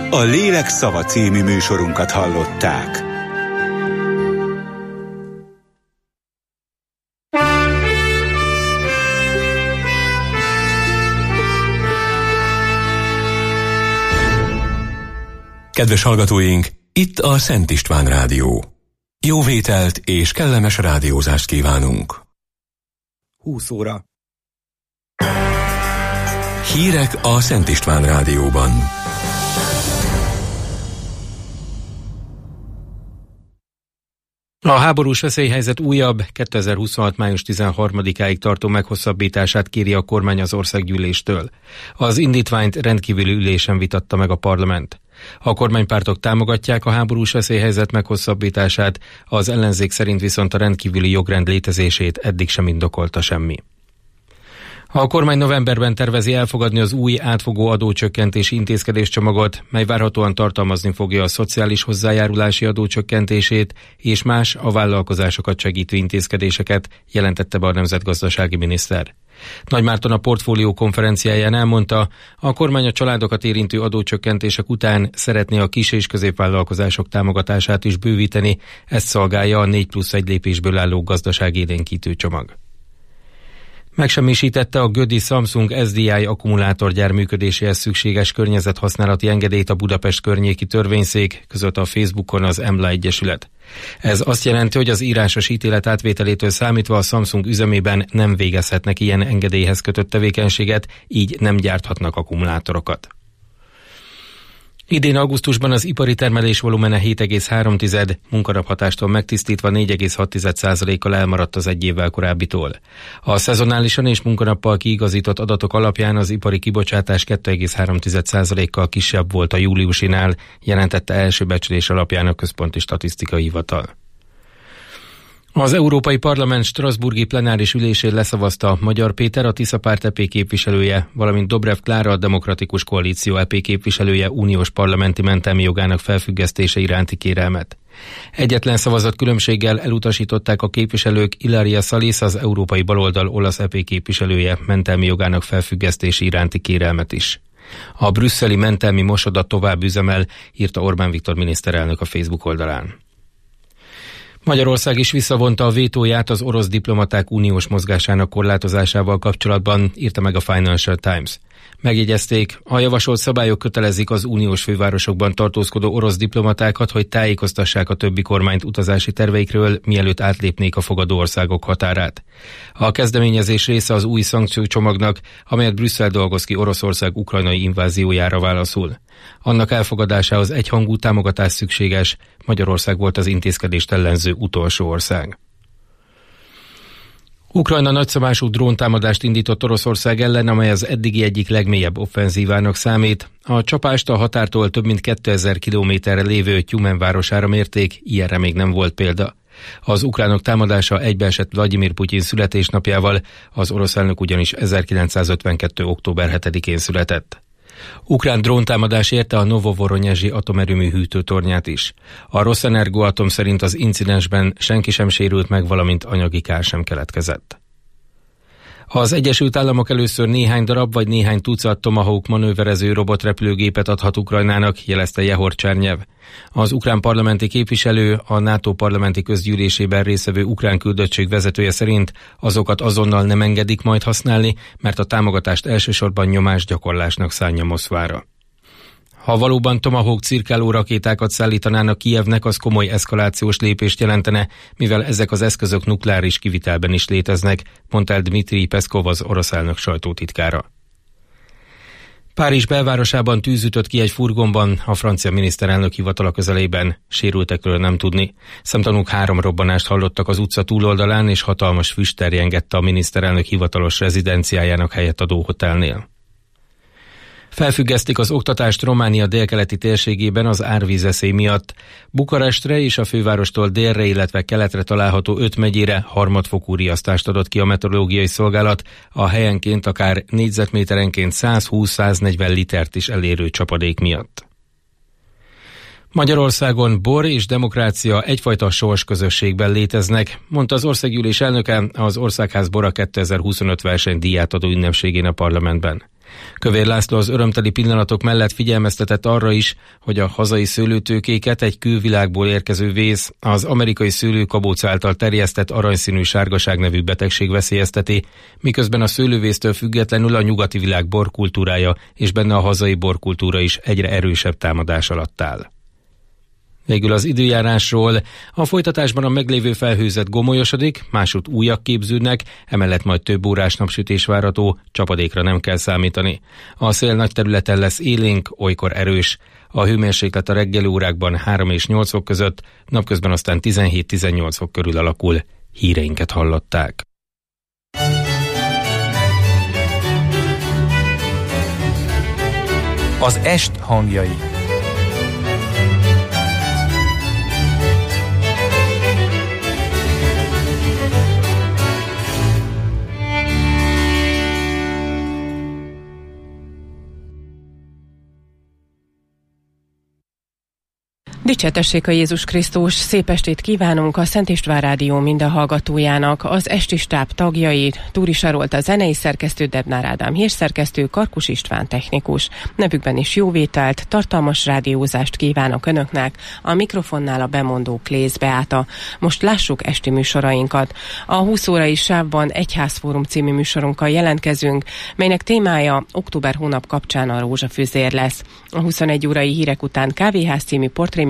A Lélek szava című műsorunkat hallották. Kedves hallgatóink, itt a Szent István Rádió. Jó vételt és kellemes rádiózást kívánunk. 20 óra. Hírek a Szent István Rádióban. A háborús veszélyhelyzet újabb, 2026. május 13-áig tartó meghosszabbítását kéri a kormány az országgyűléstől. Az indítványt rendkívüli ülésen vitatta meg a parlament. A kormánypártok támogatják a háborús veszélyhelyzet meghosszabbítását, az ellenzék szerint viszont a rendkívüli jogrend létezését eddig sem indokolta semmi. A kormány novemberben tervezi elfogadni az új átfogó adócsökkentési intézkedéscsomagot, mely várhatóan tartalmazni fogja a szociális hozzájárulási adócsökkentését és más a vállalkozásokat segítő intézkedéseket, jelentette be a nemzetgazdasági miniszter. Nagy Márton a Portfólió konferenciáján elmondta, a kormány a családokat érintő adócsökkentések után szeretné a kis- és középvállalkozások támogatását is bővíteni, ezt szolgálja a 4+1 lépésből álló gazdaságélénkítő csomag. Megsemmisítette a gödi Samsung SDI akkumulátorgyár működéséhez szükséges környezethasználati engedélyt a Budapest környéki törvényszék, között a Facebookon az EMLA Egyesület. Ez azt jelenti, hogy az írásos ítélet átvételétől számítva a Samsung üzemében nem végezhetnek ilyen engedélyhez kötött tevékenységet, így nem gyárthatnak akkumulátorokat. Idén augusztusban az ipari termelés volumene 7,3, munkanaphatástól megtisztítva 4,6%-kal elmaradt az egy évvel korábbitól. A szezonálisan és munkanappal kiigazított adatok alapján az ipari kibocsátás 2,3%-kal kisebb volt a júliusinál, jelentette első becslés alapján a Központi Statisztikai Hivatal. Az Európai Parlament strasbourgi plenáris ülésén leszavazta Magyar Péter, a Tisza Párt EP képviselője, valamint Dobrev Klára, a Demokratikus Koalíció EP képviselője uniós parlamenti mentelmi jogának felfüggesztése iránti kérelmet. Egyetlen szavazat különbséggel elutasították a képviselők Ilaria Salis, az Európai Baloldal olasz EP képviselője mentelmi jogának felfüggesztése iránti kérelmet is. A brüsszeli mentelmi mosoda tovább üzemel, írta Orbán Viktor miniszterelnök a Facebook oldalán. Magyarország is visszavonta a vétóját az orosz diplomaták uniós mozgásának korlátozásával kapcsolatban, írta meg a Financial Times. Megjegyezték, a javasolt szabályok kötelezik az uniós fővárosokban tartózkodó orosz diplomatákat, hogy tájékoztassák a többi kormányt utazási terveikről, mielőtt átlépnék a fogadó országok határát. A kezdeményezés része az új szankciócsomagnak, amelyet Brüsszel dolgoz ki Oroszország ukrajnai inváziójára válaszul. Annak elfogadásához egyhangú támogatás szükséges, Magyarország volt az intézkedést ellenző utolsó ország. Ukrajna nagyszabású dróntámadást indított Oroszország ellen, amely az eddigi egyik legmélyebb offenzívának számít. A csapást a határtól több mint 2000 kilométerre lévő Tyumen városára mérték, ilyenre még nem volt példa. Az ukránok támadása egybeesett Vladimir Putyin születésnapjával, az orosz elnök ugyanis 1952. október 7-én született. Ukrán dróntámadás érte a Novovoronyezsi atomerőmű hűtőtornyát is. A Rosenergoatom szerint az incidensben senki sem sérült meg, valamint anyagi kár sem keletkezett. Az Egyesült Államok először néhány darab vagy néhány tucat Tomahawk manőverező robotrepülőgépet adhat Ukrajnának, jelezte Jehor Csernyev. Az ukrán parlamenti képviselő, a NATO parlamenti közgyűlésében résztvevő ukrán küldöttség vezetője szerint azokat azonnal nem engedik majd használni, mert a támogatást elsősorban nyomásgyakorlásnak szánja Moszkvára. Ha valóban Tomahawk cirkáló rakétákat szállítanának Kijevnek, az komoly eszkalációs lépést jelentene, mivel ezek az eszközök nukleáris kivitelben is léteznek, mondta el Dmitri Peszkov, az orosz elnök sajtótitkára. Párizs belvárosában tűz ütött ki egy furgonban, a francia miniszterelnök hivatala közelében, sérültekről nem tudni. Szemtanúk 3 robbanást hallottak az utca túloldalán, és hatalmas füst terjengett a miniszterelnök hivatalos rezidenciájának helyet adó hotelnél. Felfüggesztik az oktatást Románia délkeleti térségében az árvízveszély miatt. Bukarestre és a fővárostól délre, illetve keletre található 5 megyére harmadfokú riasztást adott ki a meteorológiai szolgálat, a helyenként akár négyzetméterenként 120-140 litert is elérő csapadék miatt. Magyarországon bor és demokrácia egyfajta sorsközösségben léteznek, mondta az országgyűlés elnöke az Országház Bora 2025 versenydíját adó ünnepségén a parlamentben. Kövér László az örömteli pillanatok mellett figyelmeztetett arra is, hogy a hazai szőlőtőkéket egy külvilágból érkező vész, az amerikai szőlőkabóc által terjesztett aranyszínű sárgaság nevű betegség veszélyezteti, miközben a szőlővésztől függetlenül a nyugati világ borkultúrája és benne a hazai borkultúra is egyre erősebb támadás alatt áll. Végül az időjárásról. A folytatásban a meglévő felhőzet gomolyosodik, másút újak képződnek, emellett majd több órás napsütés várható, csapadékra nem kell számítani. A szél nagy területen lesz élénk, olykor erős. A hőmérséklet a reggeli órákban 3 és 8 fok között, napközben aztán 17-18 fok körül alakul. Híreinket hallották. Az est hangjai. Dicsértessék a Jézus Krisztus, szép estét kívánunk a Szent István Rádió minden hallgatójának, az esti stáb tagjai, Túri Sarolt a zenei szerkesztő, Debnár Ádám hírszerkesztő, Karkus István technikus. Nevükben is jó vételt, tartalmas rádiózást kívánok Önöknek, a mikrofonnál a bemondó Klész Beáta. Most lássuk esti műsorainkat. A 20 órai sávban Egyházfórum című műsorunkkal jelentkezünk, melynek témája október hónap kapcsán a rózsafűzér lesz. A 21 órai hírek után Kávéház című portréműsorunkban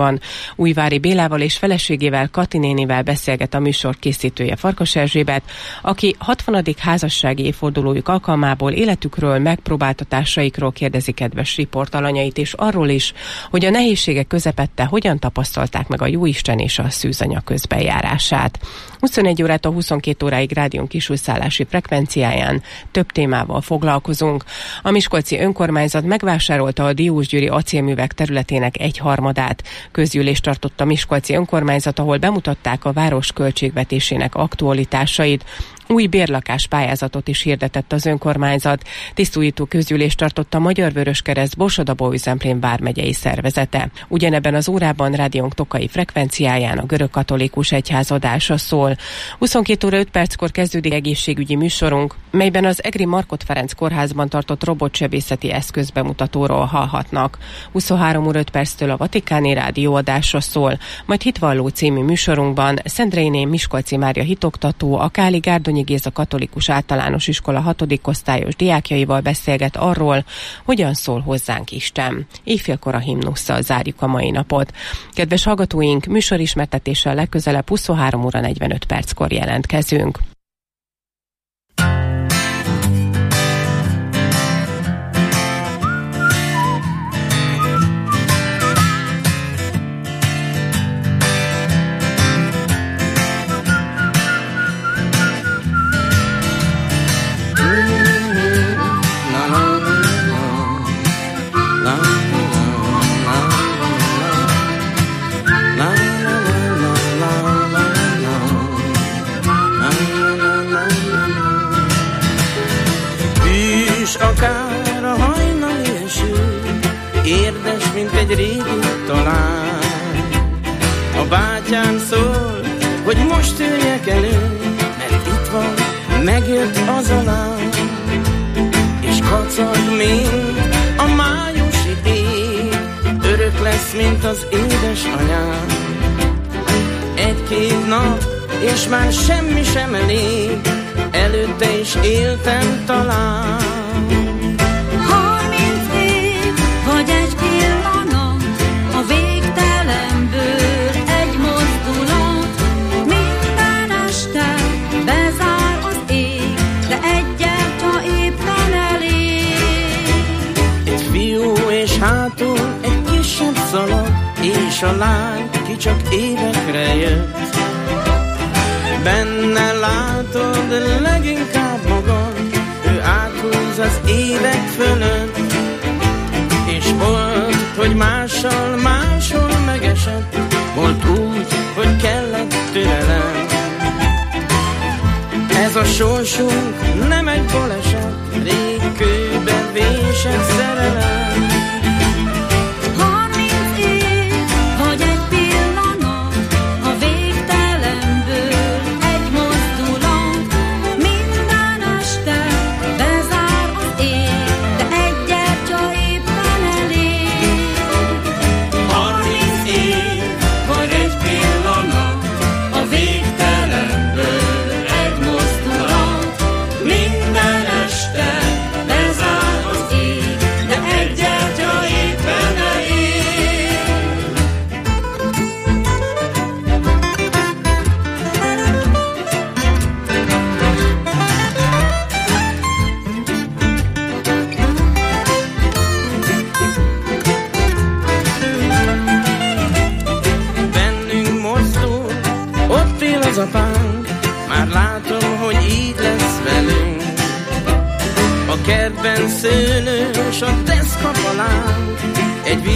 Újvári Bélával és feleségével, Kati nénivel beszélget a műsor készítője, Farkas Erzsébet, aki 60. házassági évfordulójuk alkalmából életükről, megpróbáltatásaikról kérdezi kedves riportalanyait, és arról is, hogy a nehézségek közepette hogyan tapasztalták meg a Jóisten és a szűzanya közbenjárását. 21 órától 22 óráig rádión kisújszállási frekvenciáján több témával foglalkozunk. A miskolci önkormányzat megvásárolta a Diósgyőri acélművek területének 1/3. Közgyűlést tartott a miskolci önkormányzat, ahol bemutatták a város költségvetésének aktualitásait. Új bérlakás pályázatot is hirdetett az önkormányzat. Tisztújító közgyűlést tartott a Magyar Vöröskereszt Borsod-Abaúj-Zemplén vármegyei szervezete. Ugyanebben az órában rádiónk tokai frekvenciáján a görög katolikus egyház adása szól. 22 óra 5 perckor kezdődik egészségügyi műsorunk, melyben az Egri Markhot Ferenc kórházban tartott robotsebészeti eszközbemutatóról hallhatnak. 23 óra 5 perctől a Vatikáni rádió adása szól, majd Hitvalló című műsorunkban Szendrejné Miskolci Mária hitoktató, a Káli Gárdonyi Géza Katolikus Általános Iskola 6. osztályos diákjaival beszélget arról, hogyan szól hozzánk Isten. Éjfélkor a himnusszal zárjuk a mai napot. Kedves hallgatóink, műsorismertetéssel legközelebb 23 óra 45 perckor jelentkezünk. Akár a hajnali eső, érdes, mint egy régi talán. A bátyám szól, hogy most üljek elő, mert itt van, megjött az a lány, és kacag, mint a májusi éj, örök lesz, mint az édesanyám. 1-2 nap, és már semmi sem elég, előtte is éltem talán. Vagy egy pillanat, a végtelenből egy mozdulat, minden este bezár az ég, de egyet, ha éppen elég. Egy fiú és hátul egy kisebb szalag, és a lány, ki csak évekre jött. Benne látod leginkább magad, ő áthúz az évek fölött. És volt, hogy máshol megesett, volt úgy, hogy kellett türelem. Ez a sorsunk nem egy baleset, rég kőbe vésett szerelem. 30 év, vagy egy pillanat, a végtelenből egy mozdulat, minden este bezár az ég,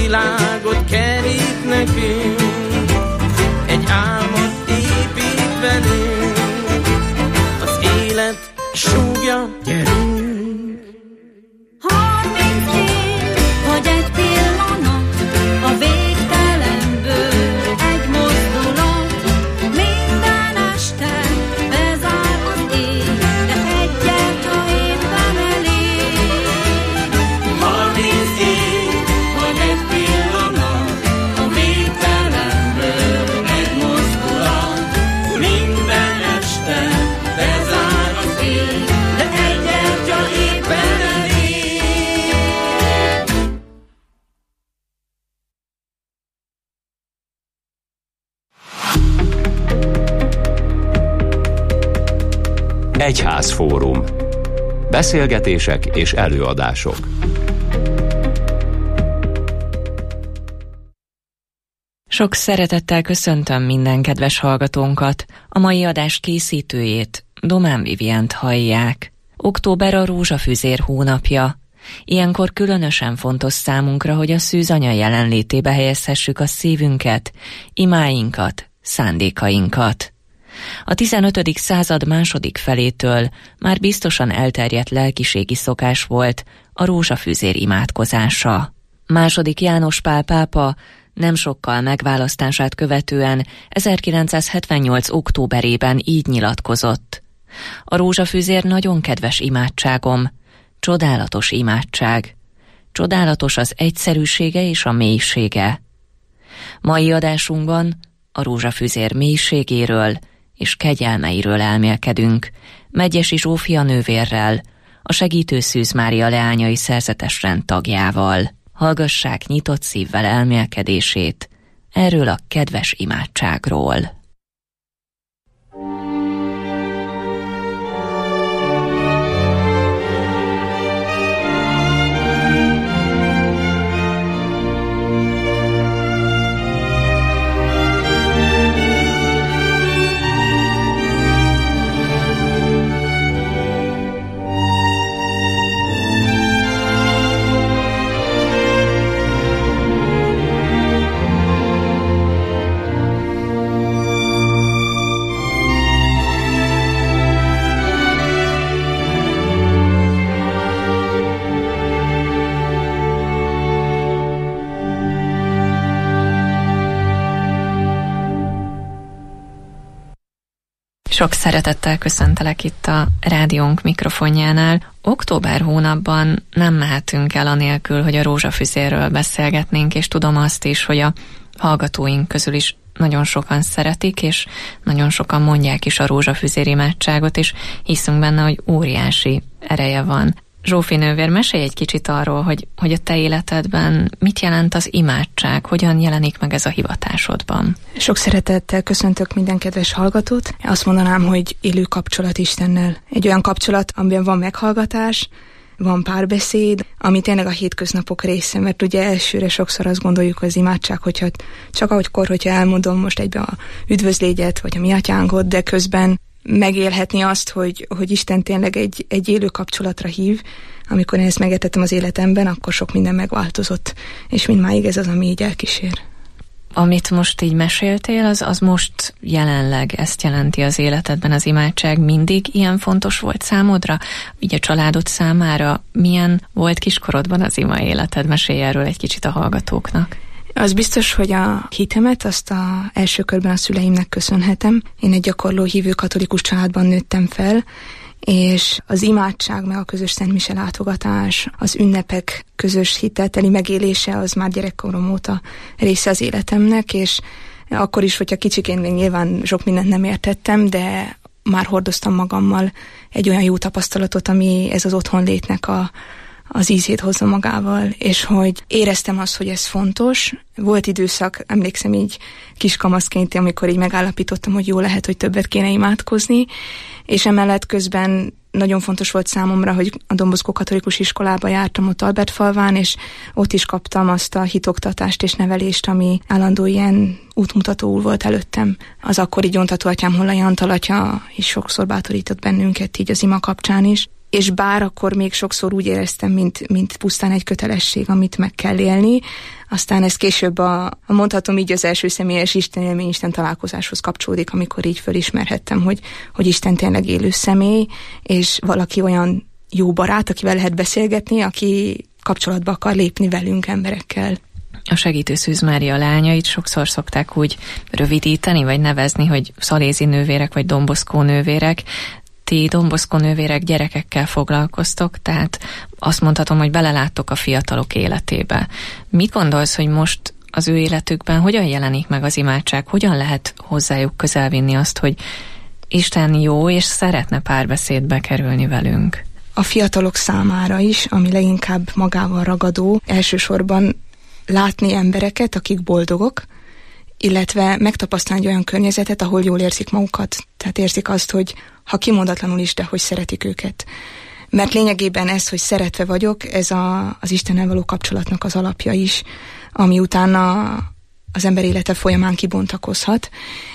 világot kerít nekünk, egy álmot épít velünk, az élet súgja, gyerünk. 30 év, vagy egy pillanat, a végtelenből egy mozdulat, minden este bezár az ég, de egyet, ha éppen elég. 30 év, vagy egy pillanat, a végtelenből egy mozdulat, minden este bezár az ég, de egyet, ha éppen elég. Egyházfórum. Beszélgetések és előadások. Sok szeretettel köszöntöm minden kedves hallgatónkat. A mai adás készítőjét, Domán Vivient hallják. Október a rózsafüzér hónapja. Ilyenkor különösen fontos számunkra, hogy a szűzanya jelenlétébe helyezhessük a szívünket, imáinkat, szándékainkat. A 15. század második felétől már biztosan elterjedt lelkiségi szokás volt a rózsafüzér imádkozása. II. János Pál pápa nem sokkal megválasztását követően 1978. októberében így nyilatkozott. A rózsafüzér nagyon kedves imádságom, csodálatos imádság. Csodálatos az egyszerűsége és a mélysége. Mai adásunkban a rózsafüzér mélységéről és kegyelmeiről elmélkedünk, Medgyessy Zsófia nővérrel, a Segítő Szűz Mária leányai szerzetesrend tagjával. Hallgassák nyitott szívvel elmélkedését erről a kedves imádságról. Sok szeretettel köszöntelek itt a rádiónk mikrofonjánál. Október hónapban nem mehetünk el anélkül, hogy a rózsafüzérről beszélgetnénk, és tudom azt is, hogy a hallgatóink közül is nagyon sokan szeretik, és nagyon sokan mondják is a rózsafüzér imádságot, és hiszünk benne, hogy óriási ereje van. Zsófi nővér, mesélj egy kicsit arról, hogy a te életedben mit jelent az imádság, hogyan jelenik meg ez a hivatásodban? Sok szeretettel köszöntök minden kedves hallgatót. Azt mondanám, hogy élő kapcsolat Istennel. Egy olyan kapcsolat, amiben van meghallgatás, van párbeszéd, ami tényleg a hétköznapok része, mert ugye elsőre sokszor azt gondoljuk, hogy az imádság, hogyha csak hogyha elmondom most egybe a üdvözlégyet, vagy a mi atyánkot, de közben megélhetni azt, hogy Isten tényleg egy élő kapcsolatra hív. Amikor én ezt megértettem az életemben, akkor sok minden megváltozott, és mindmáig ez az, ami így elkísér. Amit most így meséltél, az most jelenleg ezt jelenti az életedben az imádság. Mindig ilyen fontos volt számodra? Így a családod számára milyen volt kiskorodban az ima életed? Mesélj erről egy kicsit a hallgatóknak. Az biztos, hogy a hitemet azt a első körben a szüleimnek köszönhetem. Én egy gyakorló hívő katolikus családban nőttem fel, és az imádság, meg a közös szentmise látogatás, az ünnepek közös hitelteli megélése, az már gyerekkorom óta része az életemnek, és akkor is, hogyha kicsiként még nyilván sok mindent nem értettem, de már hordoztam magammal egy olyan jó tapasztalatot, ami ez az otthonlétnek az ízét hozza magával, és hogy éreztem azt, hogy ez fontos. Volt időszak, emlékszem így kiskamaszként, amikor így megállapítottam, hogy jó lehet, hogy többet kéne imádkozni, és emellett közben nagyon fontos volt számomra, hogy a Don Bosco katolikus iskolába jártam ott Albertfalván, és ott is kaptam azt a hitoktatást és nevelést, ami állandó ilyen útmutatóul volt előttem. Az akkori gyóntató atyám, Hollai Antal atya is sokszor bátorított bennünket így az ima kapcsán is. És bár akkor még sokszor úgy éreztem, mint pusztán egy kötelesség, amit meg kell élni, Aztán ez később mondhatom így az első személyes istenélmény, Isten találkozáshoz kapcsolódik, amikor így fölismerhettem, hogy Isten tényleg élő személy, és valaki olyan jó barát, akivel lehet beszélgetni, aki kapcsolatba akar lépni velünk, emberekkel. A segítő Szűz Mária lányait sokszor szokták úgy rövidíteni, vagy nevezni, hogy Szalézi nővérek, vagy Domboszkó nővérek. Ti Domboszkó nővérek gyerekekkel foglalkoztok, tehát azt mondhatom, hogy beleláttok a fiatalok életébe. Mit gondolsz, hogy most az ő életükben hogyan jelenik meg az imádság, hogyan lehet hozzájuk közelvinni azt, hogy Isten jó, és szeretne párbeszédbe kerülni velünk? A fiatalok számára is, ami leginkább magával ragadó, elsősorban látni embereket, akik boldogok, illetve megtapasztalni egy olyan környezetet, ahol jól érzik magukat. Tehát érzik azt, hogy ha kimondatlanul is, de hogy szeretik őket. Mert lényegében ez, hogy szeretve vagyok, ez az Istennel való kapcsolatnak az alapja is, ami utána az ember élete folyamán kibontakozhat.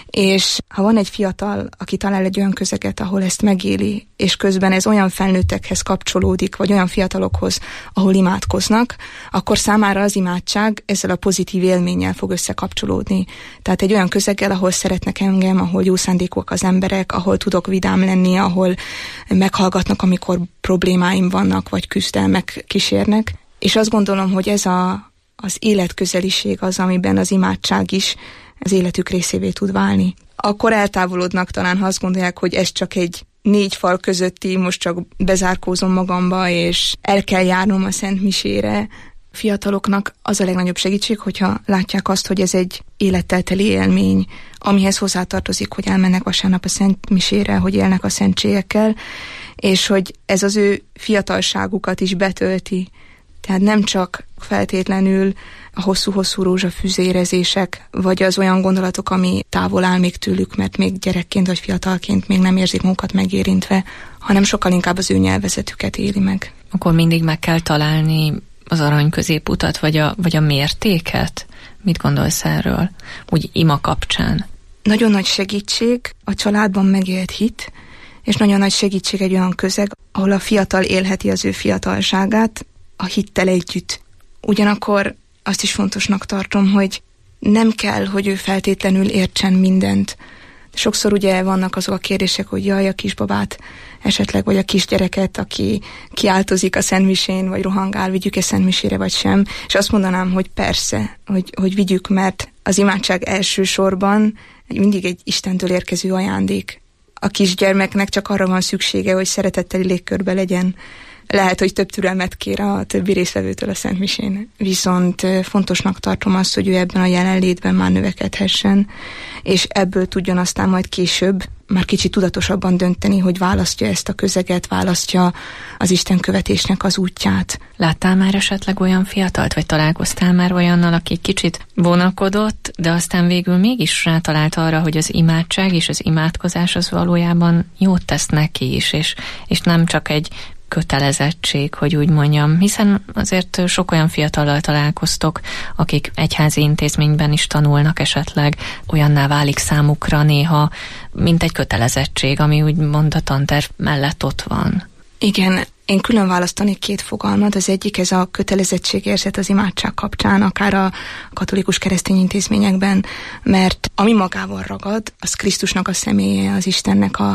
És ha van egy fiatal, aki talál egy olyan közeget, ahol ezt megéli, és közben ez olyan felnőttekhez kapcsolódik, vagy olyan fiatalokhoz, ahol imádkoznak, akkor számára az imádság ezzel a pozitív élménnyel fog összekapcsolódni. Tehát egy olyan közeggel, ahol szeretnek engem, ahol jó szándékúak az emberek, ahol tudok vidám lenni, ahol meghallgatnak, amikor problémáim vannak, vagy küzdelmek kísérnek. És azt gondolom, hogy ez az életközeliség az, amiben az imádság is az életük részévé tud válni. Akkor eltávolodnak talán, ha azt gondolják, hogy ez csak egy 4 fal közötti, most csak bezárkózom magamba, és el kell járnom a Szent Misére. Fiataloknak az a legnagyobb segítség, hogyha látják azt, hogy ez egy élettel teli élmény, amihez hozzátartozik, hogy elmennek vasárnap a Szent Misére, hogy élnek a szentségekkel, és hogy ez az ő fiatalságukat is betölti. Tehát nem csak feltétlenül a hosszú-hosszú rózsafűzérezések, vagy az olyan gondolatok, ami távol áll még tőlük, mert még gyerekként vagy fiatalként még nem érzik magukat megérintve, hanem sokkal inkább az ő nyelvezetüket éli meg. Akkor mindig meg kell találni az arany középutat, vagy a mértéket? Mit gondolsz erről? Úgy ima kapcsán. Nagyon nagy segítség a családban megélt hit, és nagyon nagy segítség egy olyan közeg, ahol a fiatal élheti az ő fiatalságát a hittel együtt. Ugyanakkor azt is fontosnak tartom, hogy nem kell, hogy ő feltétlenül értsen mindent. Sokszor ugye vannak azok a kérdések, hogy jaj, a kisbabát esetleg, vagy a kisgyereket, aki kiáltozik a szentmisén, vagy rohangál, vigyük-e szentmisére, vagy sem. És azt mondanám, hogy persze, hogy vigyük, mert az imádság elsősorban mindig egy Istentől érkező ajándék. A kisgyermeknek csak arra van szüksége, hogy szeretetteli légkörbe legyen. Lehet, hogy több türelmet kér a többi résztvevőtől a Szentmisén. Viszont fontosnak tartom azt, hogy ő ebben a jelenlétben már növekedhessen, és ebből tudjon aztán majd később már kicsit tudatosabban dönteni, hogy választja ezt a közeget, választja az Isten követésnek az útját. Láttál már esetleg olyan fiatalt, vagy találkoztál már olyannal, aki kicsit vonakodott, de aztán végül mégis rátalált arra, hogy az imádság és az imádkozás az valójában jót tesz neki is, és nem csak egy kötelezettség, hogy úgy mondjam, hiszen azért sok olyan fiatallal találkoztok, akik egyházi intézményben is tanulnak esetleg, olyanná válik számukra néha, mint egy kötelezettség, ami úgymond a tanterv mellett ott van. Igen, én külön választanék 2 fogalmat. Az egyik ez a kötelezettségérzet az imádság kapcsán, akár a katolikus keresztény intézményekben, mert ami magával ragad, az Krisztusnak a személye, az Istennek a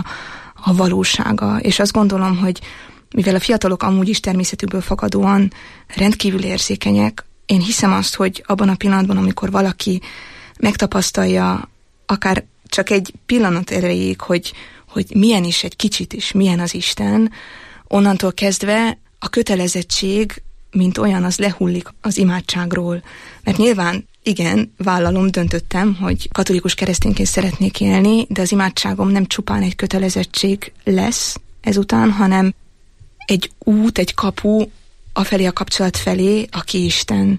valósága. És azt gondolom, hogy mivel a fiatalok amúgy is természetükből fakadóan rendkívül érzékenyek, én hiszem azt, hogy abban a pillanatban, amikor valaki megtapasztalja akár csak egy pillanat erejéig, hogy milyen is egy kicsit is, milyen az Isten, onnantól kezdve a kötelezettség, mint olyan, az lehullik az imádságról. Mert nyilván, igen, vállalom, döntöttem, hogy katolikus keresztényként szeretnék élni, de az imádságom nem csupán egy kötelezettség lesz ezután, hanem egy út, egy kapu afelé a kapcsolat felé, aki Isten.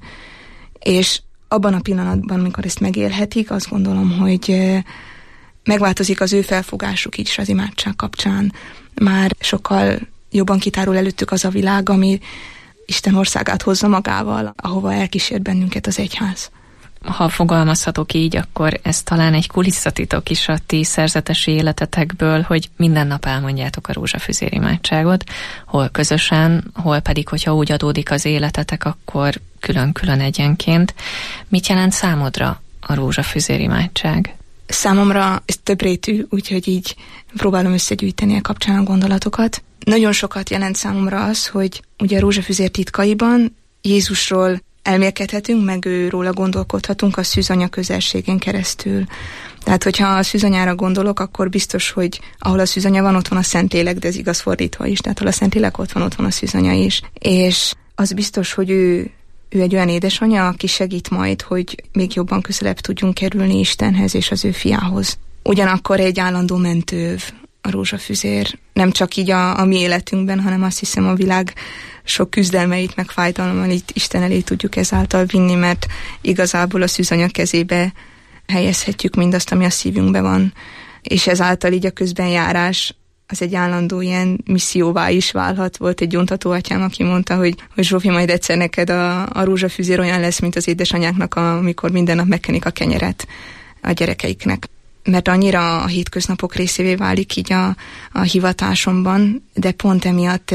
És abban a pillanatban, amikor ezt megélhetik, azt gondolom, hogy megváltozik az ő felfogásuk is az imádság kapcsán. Már sokkal jobban kitárul előttük az a világ, ami Isten országát hozza magával, ahova elkísért bennünket az egyház. Ha fogalmazhatok így, akkor ez talán egy kulisszatitok is a ti szerzetesi életetekből, hogy minden nap elmondjátok a rózsafüzér imádságot, hol közösen, hol pedig, hogyha úgy adódik az életetek, akkor külön-külön egyenként. Mit jelent számodra a rózsafüzér imádság? Számomra ez többrétű, úgyhogy így próbálom összegyűjteni a kapcsán a gondolatokat. Nagyon sokat jelent számomra az, hogy ugye a rózsafüzér titkaiban Jézusról elmélkedhetünk, meg őróla gondolkodhatunk a szűzanya közelségén keresztül. Tehát, hogyha a szűzanyára gondolok, akkor biztos, hogy ahol a szűzanya van, ott van a Szentlélek, de ez igaz fordítva is. Tehát, ahol a Szentlélek ott van a szűzanya is. És az biztos, hogy ő egy olyan édesanyja, aki segít majd, hogy még jobban közelebb tudjunk kerülni Istenhez és az ő fiához. Ugyanakkor egy állandó mentőv a rózsafüzér. Nem csak így a mi életünkben, hanem azt hiszem a világ sok küzdelmeit, meg fájdalmait Isten elé tudjuk ezáltal vinni, mert igazából a szűzanya kezébe helyezhetjük mindazt, ami a szívünkben van. És ezáltal így a közbenjárás az egy állandó ilyen misszióvá is válhat. Volt egy gyóntató atyám, aki mondta, hogy Zsófi, majd egyszer neked a rózsafüzér olyan lesz, mint az édesanyáknak, amikor minden nap megkenik a kenyeret a gyerekeiknek. Mert annyira a hétköznapok részévé válik így a hivatásomban, de pont emiatt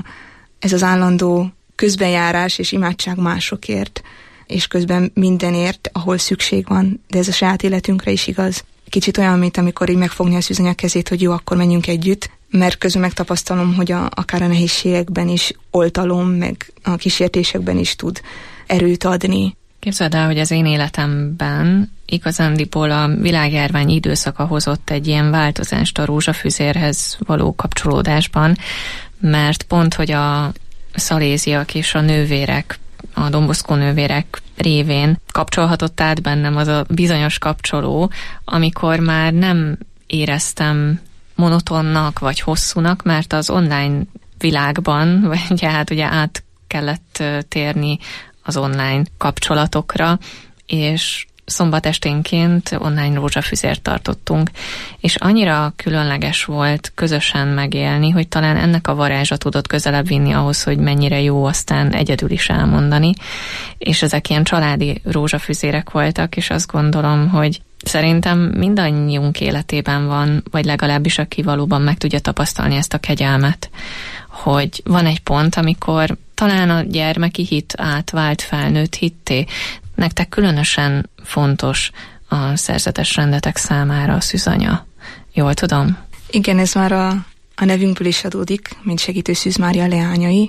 ez az állandó közbenjárás és imádság másokért, és közben mindenért, ahol szükség van, de ez a saját életünkre is igaz. Kicsit olyan, mint amikor így megfogni a szűzanya kezét, hogy jó, akkor menjünk együtt, mert közben megtapasztalom, hogy akár a nehézségekben is oltalom, meg a kísértésekben is tud erőt adni. Képzeld el, hogy az én életemben igazándiból a világjárvány időszaka hozott egy ilyen változást a rózsafüzérhez való kapcsolódásban, mert pont, hogy a szaléziak és a nővérek, a Don Bosco nővérek révén kapcsolhatott át bennem az a bizonyos kapcsoló, amikor már nem éreztem monotonnak vagy hosszúnak, mert az online világban, vagy hát ugye át kellett térni az online kapcsolatokra, és szombat esténként online rózsafüzért tartottunk, és annyira különleges volt közösen megélni, hogy talán ennek a varázsa tudott közelebb vinni ahhoz, hogy mennyire jó aztán egyedül is elmondani, és ezek ilyen családi rózsafüzérek voltak, és azt gondolom, hogy szerintem mindannyiunk életében van, vagy legalábbis aki valóban meg tudja tapasztalni ezt a kegyelmet, hogy van egy pont, amikor talán a gyermeki hit átvált felnőtt hitté. Nektek különösen fontos a szerzetes rendetek számára a szűzanya. Jól tudom? Igen, ez már a nevünkből is adódik, mint segítő Szűz Mária leányai,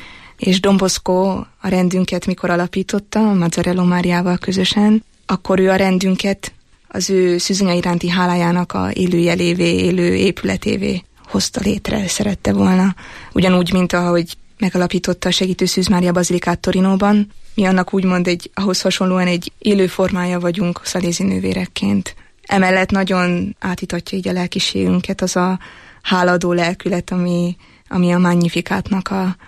és Don Bosco a rendünket mikor alapította, Mazzarello Máriával közösen, akkor ő a rendünket az ő szűzanya iránti hálájának a élőjelévé, élő épületévé hozta létre, szerette volna. Ugyanúgy, mint ahogy megalapította a segítő Szűz Mária bazilikát Torinóban. Mi annak úgymond ahhoz hasonlóan egy élő formája vagyunk szalézi nővérekként. Emellett nagyon átítatja így a lelkiségünket az a háladó lelkület, ami a Magnificátnak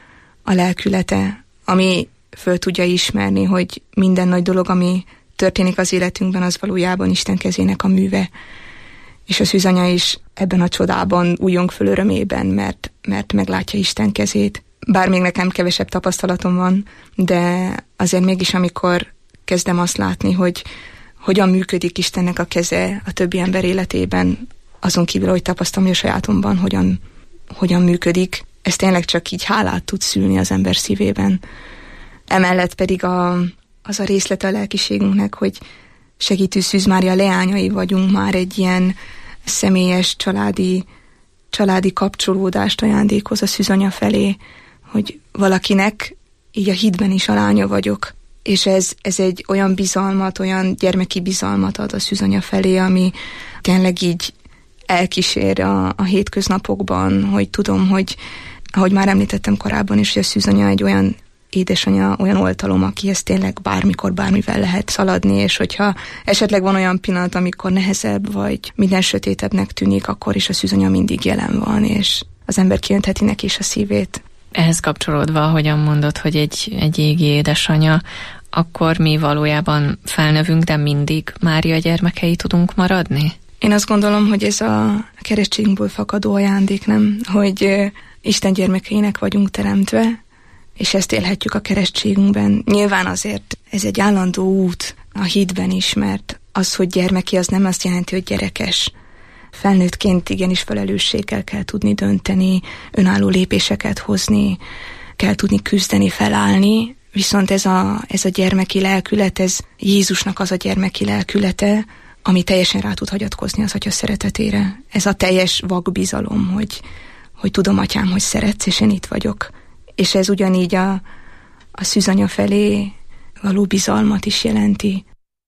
a lelkülete, ami föl tudja ismerni, hogy minden nagy dolog, ami történik az életünkben, az valójában Isten kezének a műve. És a szűzanya is ebben a csodában újjong föl örömében, mert meglátja Isten kezét. Bár még nekem kevesebb tapasztalatom van, de azért mégis, amikor kezdem azt látni, hogy hogyan működik Istennek a keze a többi ember életében, azon kívül, hogy tapasztalom, hogy a sajátomban hogyan működik, ez tényleg csak így hálát tud szülni az ember szívében. Emellett pedig az a részlete a lelkiségünknek, hogy segítő Szűz Mária leányai vagyunk, már egy ilyen személyes családi kapcsolódást ajándékoz a szűzanya felé, hogy valakinek így a hitben is a lánya vagyok. És ez egy olyan bizalmat, olyan gyermeki bizalmat ad a szűzanya felé, ami tényleg így elkísér a hétköznapokban, hogy tudom, hogy ahogy már említettem korábban is, hogy a szűzanya egy olyan édesanyja, olyan oltalom, akihez tényleg bármikor, bármivel lehet szaladni, és hogyha esetleg van olyan pillanat, amikor nehezebb, vagy minden sötétebbnek tűnik, akkor is a szűzanya mindig jelen van, és az ember kiöntheti neki is a szívét. Ehhez kapcsolódva, ahogyan mondod, hogy egy égi édesanyja, akkor mi valójában felnövünk, de mindig Mária gyermekei tudunk maradni? Én azt gondolom, hogy ez a keresztségünkből fakadó ajándék, nem? Hogy Isten gyermekeinek vagyunk teremtve, és ezt élhetjük a keresztségünkben. Nyilván azért ez egy állandó út a hitben is, mert az, hogy gyermeki, az nem azt jelenti, hogy gyerekes. Felnőttként igenis felelősséggel kell tudni dönteni, önálló lépéseket hozni, kell tudni küzdeni, felállni, Viszont ez a gyermeki lelkület, ez Jézusnak az a gyermeki lelkülete, ami teljesen rá tud hagyatkozni az Atya szeretetére. Ez a teljes vak bizalom, hogy tudom, Atyám, hogy szeretsz, és én itt vagyok. És ez ugyanígy a szűzanya felé való bizalmat is jelenti.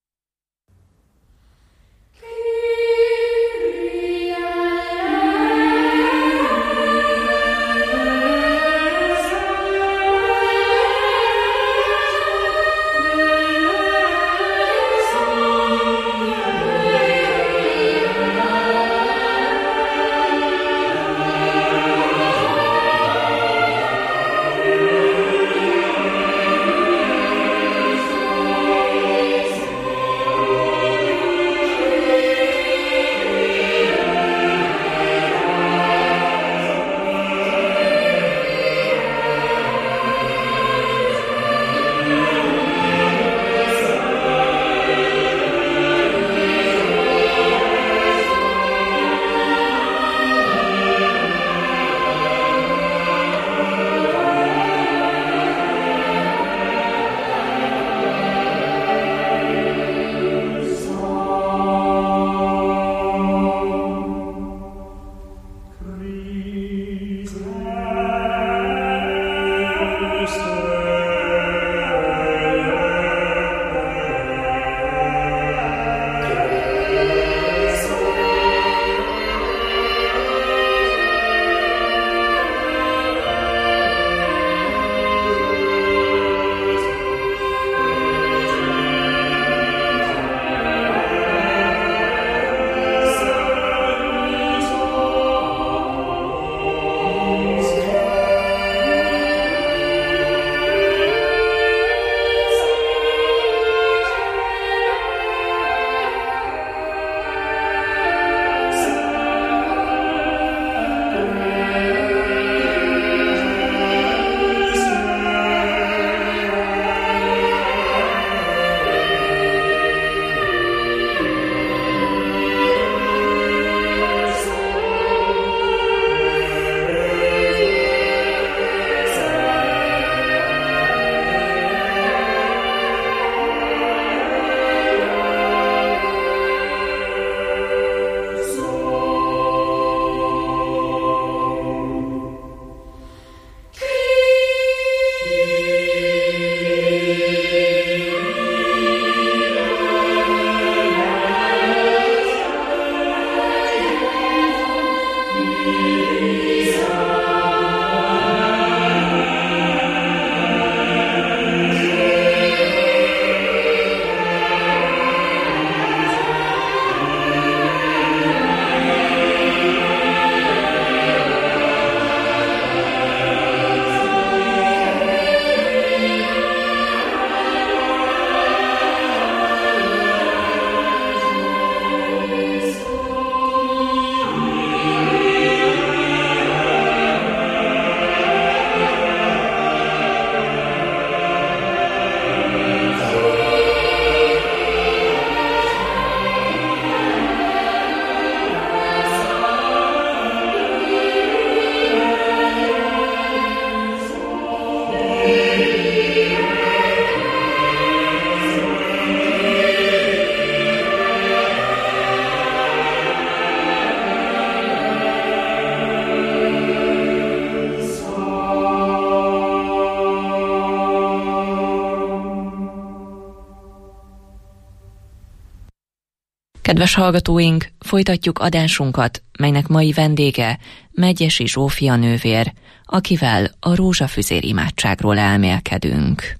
Kedves hallgatóink, folytatjuk adásunkat, melynek mai vendége Medgyessy Zsófia nővér, akivel a rózsafüzér imádságról elmélkedünk.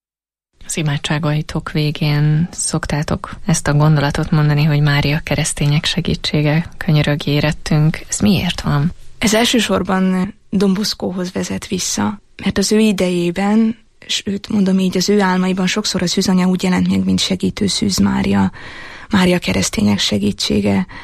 Az imádságaitok végén szoktátok ezt a gondolatot mondani, hogy Mária keresztények segítsége, könyörög érettünk. Ez miért van? Ez elsősorban Don Boscóhoz vezet vissza, mert az ő idejében, sőt mondom így, az ő álmaiban sokszor a szűzanya úgy jelent meg, mint segítő Szűz Mária, Mária keresztények segítsége.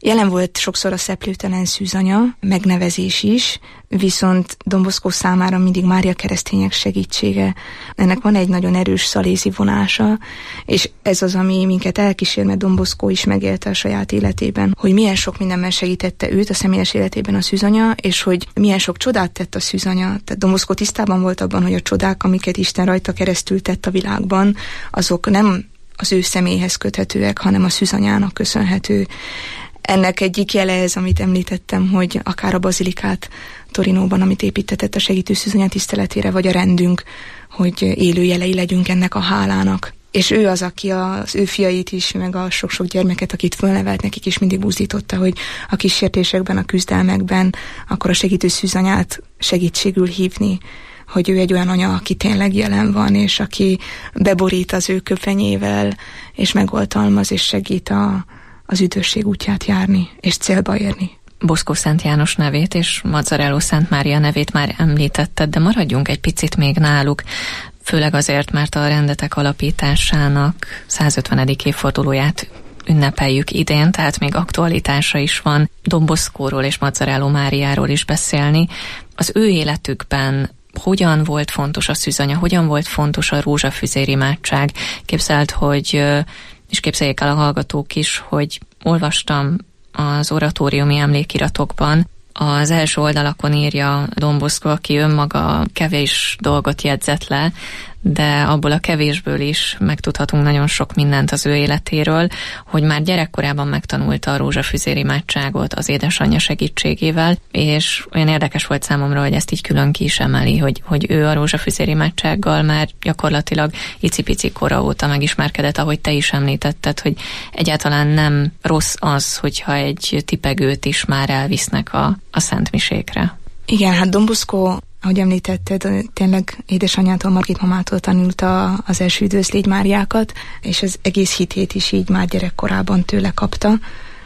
Jelen volt sokszor a szeplőtelen szűzanya, megnevezés is, viszont Don Bosco számára mindig Mária keresztények segítsége. Ennek van egy nagyon erős szalézi vonása, és ez az, ami minket elkísér, mert Don Bosco is megélte a saját életében, hogy milyen sok mindenben segítette őt a személyes életében a szűzanya, és hogy milyen sok csodát tett a szűzanya. Tehát Don Bosco tisztában volt abban, hogy a csodák, amiket Isten rajta keresztül tett a világban, azok nem az ő személyhez köthetőek, hanem a szűzanyának köszönhető. Ennek egyik jele ez, amit említettem, hogy akár a bazilikát Torinóban, amit építetett a segítő szűzanya tiszteletére, vagy a rendünk, hogy élő jelei legyünk ennek a hálának. És ő az, aki az ő fiait is, meg a sok-sok gyermeket, akit fölnevelt, nekik is mindig buzdította, hogy a kísértésekben, a küzdelmekben, akkor a segítő szűzanyát segítségül hívni, hogy ő egy olyan anya, aki tényleg jelen van, és aki beborít az ő köpenyével, és megoltalmaz, és segít az üdvösség útját járni, és célba érni. Bosco Szent János nevét és Mazzarello Szent Mária nevét már említetted, de maradjunk egy picit még náluk, főleg azért, mert a rendetek alapításának 150. évfordulóját ünnepeljük idén, tehát még aktualitása is van Don Boscóról és Mazzarello Máriáról is beszélni. Az ő életükben hogyan volt fontos a szűzanya, hogyan volt fontos a rózsafüzér imádság? Képzeld, hogy, és képzeljék el a hallgatók is, hogy olvastam az oratóriumi emlékiratokban, az első oldalakon írja Don Bosco, aki önmaga kevés dolgot jegyzett le, de abból a kevésből is megtudhatunk nagyon sok mindent az ő életéről, hogy már gyerekkorában megtanulta a rózsafüzér imádságot az édesanyja segítségével, és olyan érdekes volt számomra, hogy ezt így külön ki is emeli, hogy ő a rózsafüzér imádsággal már gyakorlatilag icipici kora óta megismerkedett, ahogy te is említetted, hogy egyáltalán nem rossz az, hogyha egy tipegőt is már elvisznek a szentmisékre. Igen, hát Don Bosco, ahogy említetted, tényleg édesanyjától, Margit mamától tanulta az első üdvözlégy Máriákat, és az egész hitét is így már gyerekkorában tőle kapta.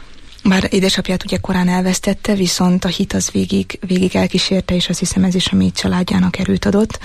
Bár édesapját ugye korán elvesztette, viszont a hit az végig elkísérte, és azt hiszem ez is a mi családjának erőt adott.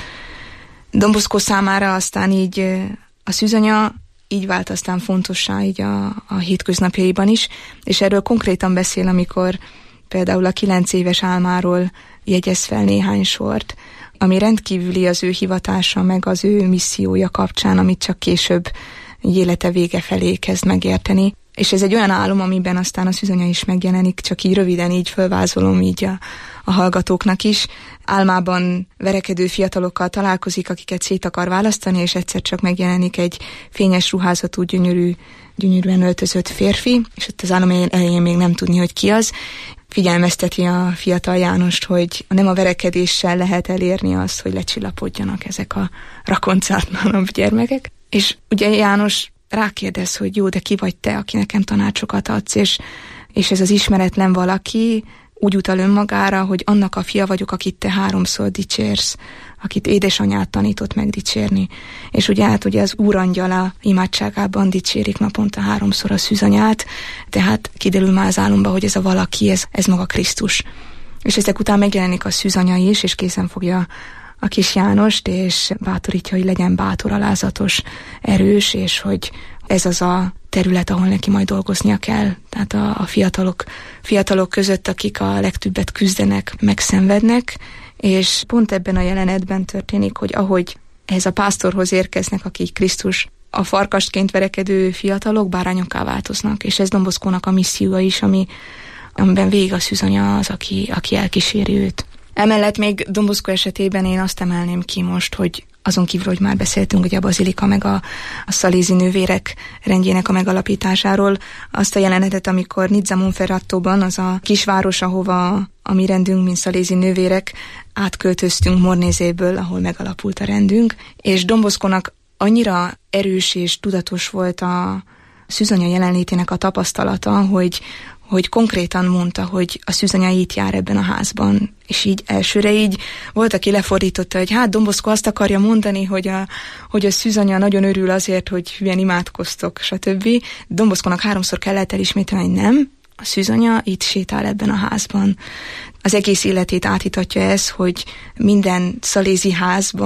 Don Bosco számára aztán így a szűzanya így vált aztán fontossá így a hétköznapjaiban is, és erről konkrétan beszél, amikor például a 9 éves álmáról jegyez fel néhány sort, ami rendkívüli az ő hivatása, meg az ő missziója kapcsán, amit csak később élete vége felé kezd megérteni. És ez egy olyan álom, amiben aztán a szűzanya is megjelenik, csak így röviden így fölvázolom így a hallgatóknak is. Álmában verekedő fiatalokkal találkozik, akiket szét akar választani, és egyszer csak megjelenik egy fényes ruházatú, gyönyörűen öltözött férfi, és ott az álom elején még nem tudni, hogy ki az. Figyelmezteti a fiatal Jánost, hogy nem a verekedéssel lehet elérni azt, hogy lecsillapodjanak ezek a rakoncátlanabb gyermekek. És ugye János rákérdez, hogy jó, de ki vagy te, aki nekem tanácsokat adsz, és ez az ismeretlen valaki úgy utal önmagára, hogy annak a fia vagyok, akit te 3-szor dicsérsz, akit édesanyát tanított megdicsérni. És ugye hát ugye az Úrangyala imádságában dicsérik naponta 3-szor a szűzanyát, tehát kiderül már az álomba, hogy ez a valaki, ez maga Krisztus. És ezek után megjelenik a szűzanya is, és készen fogja a kis Jánost, és bátorítja, hogy legyen bátor, alázatos, erős, és hogy ez az a terület, ahol neki majd dolgoznia kell. Tehát a fiatalok között, akik a legtöbbet küzdenek, megszenvednek, és pont ebben a jelenetben történik, hogy ahogy ehhez a pásztorhoz érkeznek, akik Krisztus, a farkasként verekedő fiatalok bárányokká változnak, és ez Don Boscónak a missziója is, amiben végig a szűzanya az, aki elkíséri őt. Emellett még Don Bosco esetében én azt emelném ki most, hogy azon kívül, hogy már beszéltünk ugye a bazilika meg a szalézi nővérek rendjének a megalapításáról, azt a jelenetet, amikor Nizza Monferratóban, az a kisváros, ahova a mi rendünk, mint szalézi nővérek, átköltöztünk Mornézéből, ahol megalapult a rendünk, és Don Boscónak annyira erős és tudatos volt a szűzanya jelenlétének a tapasztalata, hogy konkrétan mondta, hogy a szűzanya itt jár ebben a házban. És így elsőre így volt, aki lefordította, hogy hát Don Bosco azt akarja mondani, hogy a szűzanya nagyon örül azért, hogy hülyen imádkoztok, stb. Don Boscónak 3-szor kellett elismételni, hogy nem, a szűzanya itt sétál ebben a házban. Az egész életét átítatja ez, hogy minden szalézi házban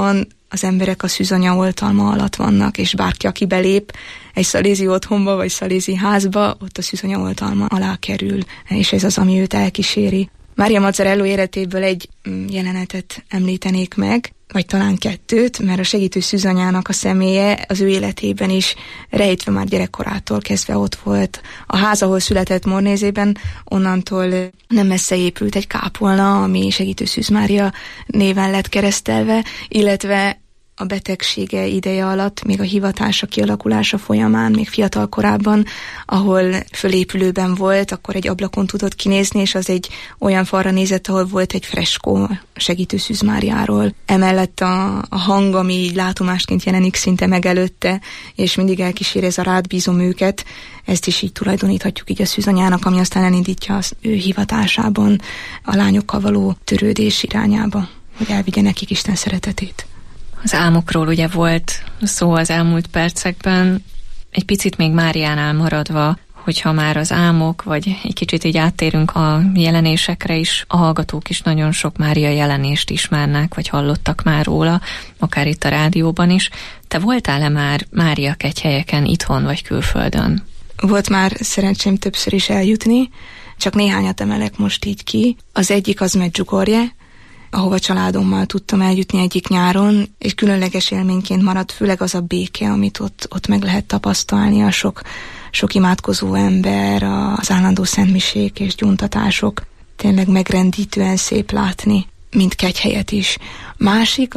az emberek a szűzanya oltalma alatt vannak, és bárki, aki belép egy szalézi otthonba, vagy szalézi házba, ott a szűzanya oltalma alá kerül, és ez az, ami őt elkíséri. Mária Mazzarello életéből egy jelenetet említenék meg, vagy talán 2, mert a segítő szűzanyának a személye az ő életében is rejtve már gyerekkorától kezdve ott volt. A ház, ahol született Mornézében, onnantól nem messze épült egy kápolna, ami segítő Szűz Mária néven lett keresztelve, illetve a betegsége ideje alatt, még a hivatása kialakulása folyamán, még fiatal korában, ahol fölépülőben volt, akkor egy ablakon tudott kinézni, és az egy olyan falra nézett, ahol volt egy freskó segítő Szűz Máriáról. Emellett a hang, ami így látomásként jelenik szinte meg előtte, és mindig elkísér ez a rád bízom őket, ezt is így tulajdoníthatjuk így a szűzanyának, ami aztán elindítja az ő hivatásában a lányokkal való törődés irányába, hogy elvigye nekik Isten szeretetét. Az álmokról ugye volt szó az elmúlt percekben, egy picit még Máriánál maradva, hogyha már az álmok, vagy egy kicsit így áttérünk a jelenésekre is, a hallgatók is nagyon sok Mária jelenést ismernek, vagy hallottak már róla, akár itt a rádióban is. Te voltál-e már Mária kegyhelyeken itthon vagy külföldön? Volt már szerencsém többször is eljutni, csak néhányat emelek most így ki. Az egyik az Medjugorje, ahova családommal tudtam eljutni egyik nyáron, és különleges élményként maradt főleg az a béke, amit ott meg lehet tapasztalni, a sok imádkozó ember, az állandó szentmisék és gyuntatások. Tényleg megrendítően szép látni, mint kegyhelyet is. Másik,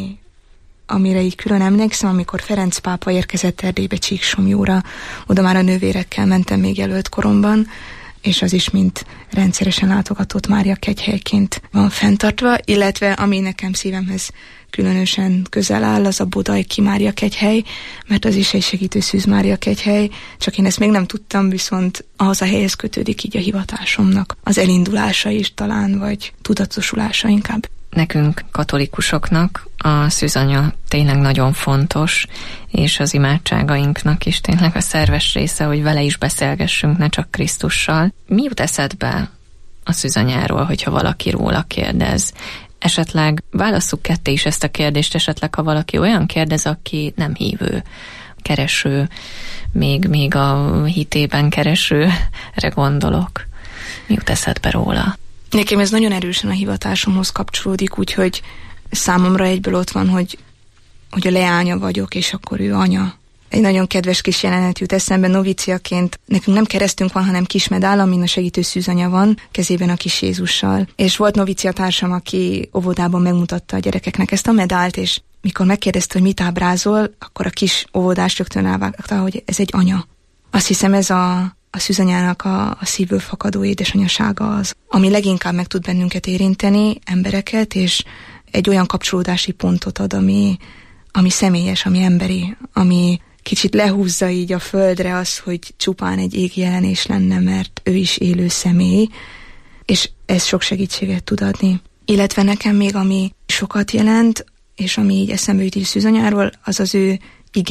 amire így külön emlékszem, amikor Ferenc pápa érkezett Erdélybe Csíksomlyóra, oda már a nővérekkel mentem még jelölt koromban, és az is mint rendszeresen látogatott Mária kegyhelyként van fenntartva, illetve ami nekem szívemhez különösen közel áll, az a Bodajki Mária kegyhely, mert az is egy segítő Szűz Mária kegyhely, csak én ezt még nem tudtam, viszont ahhoz a helyhez kötődik így a hivatásomnak az elindulása is talán, vagy tudatosulása inkább. Nekünk, katolikusoknak a szűzanya tényleg nagyon fontos, és az imádságainknak is tényleg a szerves része, hogy vele is beszélgessünk, ne csak Krisztussal. Mi jut eszedbe a szűzanyáról, hogyha valaki róla kérdez? Esetleg válasszuk ketté is ezt a kérdést, esetleg ha valaki olyan kérdez, aki nem hívő, kereső, még a hitében keresőre gondolok. Mi jut eszedbe róla? Nekem ez nagyon erősen a hivatásomhoz kapcsolódik, úgyhogy számomra egyből ott van, hogy a leánya vagyok, és akkor ő anya. Egy nagyon kedves kis jelenet jut eszembe noviciaként. Nekünk nem keresztünk van, hanem kis medál, amin a segítő szűzanya van, kezében a kis Jézussal. És volt noviciatársam, aki óvodában megmutatta a gyerekeknek ezt a medált, és mikor megkérdezte, hogy mit ábrázol, akkor a kis óvodás rögtön elvágta, hogy ez egy anya. Azt hiszem, ez a szűzanyának a szívből fakadó édesanyasága az, ami leginkább meg tud bennünket érinteni, embereket, és egy olyan kapcsolódási pontot ad, ami személyes, ami emberi, ami kicsit lehúzza így a földre az, hogy csupán egy égi jelenés lenne, mert ő is élő személy, és ez sok segítséget tud adni. Illetve nekem még, ami sokat jelent, és ami így eszembe jut szűzanyáról, az az ő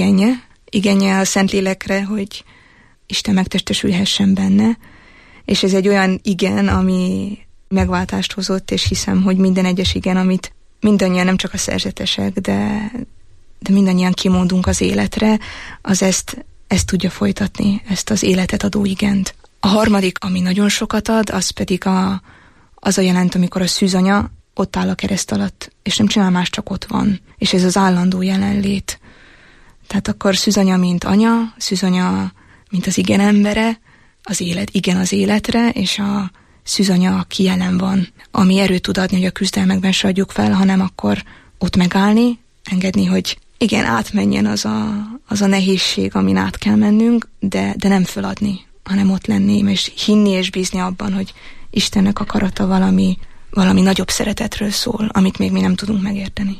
igenje a Szentlélekre, hogy Isten megtestesülhessen benne, és ez egy olyan igen, ami megváltást hozott, és hiszem, hogy minden egyes igen, amit mindannyian, nem csak a szerzetesek, de mindannyian kimondunk az életre, az ezt tudja folytatni, ezt az életet adó igent. A harmadik, ami nagyon sokat ad, az pedig az a jelent, amikor a szűzanya ott áll a kereszt alatt, és nem csinál más, csak ott van. És ez az állandó jelenlét. Tehát akkor szűzanya, mint anya, szűzanya, mint az igen embere, az élet, igen az életre, és a szűzanya, aki jelen van, ami erőt tud adni, hogy a küzdelmekben se adjuk fel, hanem akkor ott megállni, engedni, hogy igen, átmenjen az a nehézség, amin át kell mennünk, de nem föladni, hanem ott lenni, és hinni és bízni abban, hogy Istennek akarata valami nagyobb szeretetről szól, amit még mi nem tudunk megérteni.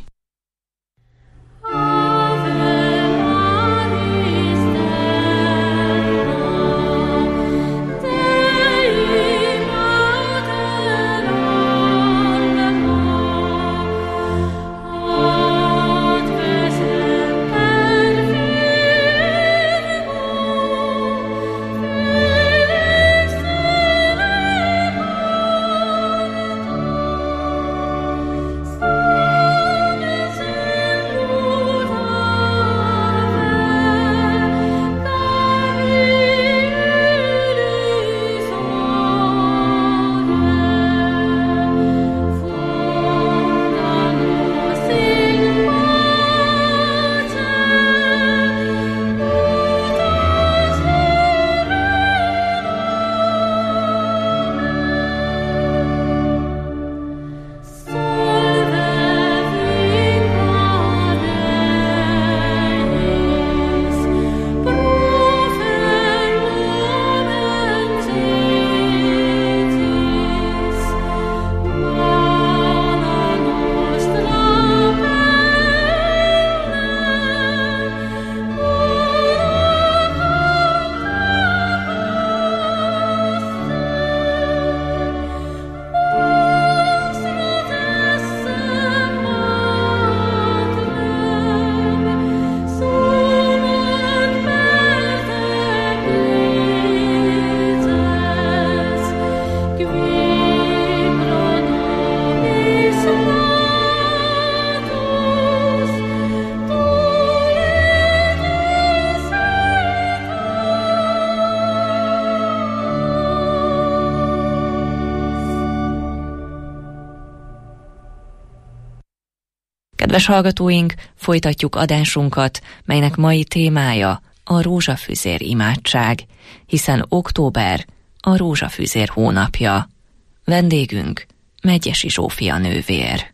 Kedves hallgatóink, folytatjuk adásunkat, melynek mai témája a rózsafüzér imádság, hiszen október a rózsafüzér hónapja. Vendégünk Medgyessy Zsófia nővér.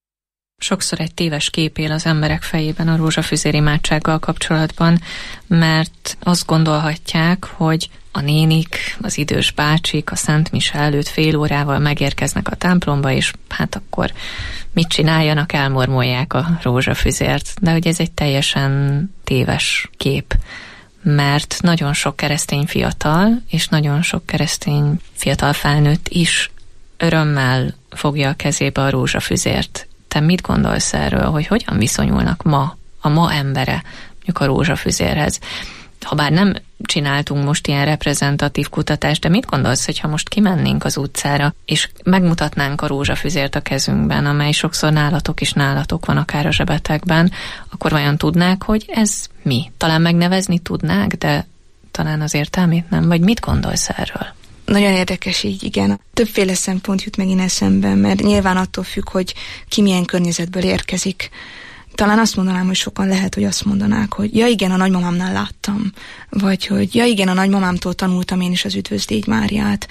Sokszor egy téves kép él az emberek fejében a rózsafüzér imádsággal kapcsolatban, mert azt gondolhatják, hogy a nénik, az idős bácsik a Szent Mise előtt fél órával megérkeznek a templomba, és hát akkor mit csináljanak, elmormolják a rózsafüzért. De hogy ez egy teljesen téves kép, mert nagyon sok keresztény fiatal, és nagyon sok keresztény fiatal felnőtt is örömmel fogja a kezébe a rózsafüzért. Te mit gondolsz erről, hogy hogyan viszonyulnak a ma embere mondjuk a rózsafüzérhez? Habár nem csináltunk most ilyen reprezentatív kutatást, de mit gondolsz, hogyha most kimennénk az utcára, és megmutatnánk a rózsafüzért a kezünkben, amely sokszor nálatok van akár a zsebetekben, akkor vajon tudnák, hogy ez mi? Talán megnevezni tudnák, de talán az értelmét nem? Vagy mit gondolsz erről? Nagyon érdekes így, igen. Többféle szempont jut megint eszembe, mert nyilván attól függ, hogy ki milyen környezetből érkezik. Talán azt mondanám, hogy sokan lehet, hogy azt mondanák, hogy ja igen, a nagymamámnál láttam, vagy hogy ja igen, a nagymamámtól tanultam én is az Üdvözlégy Máriát,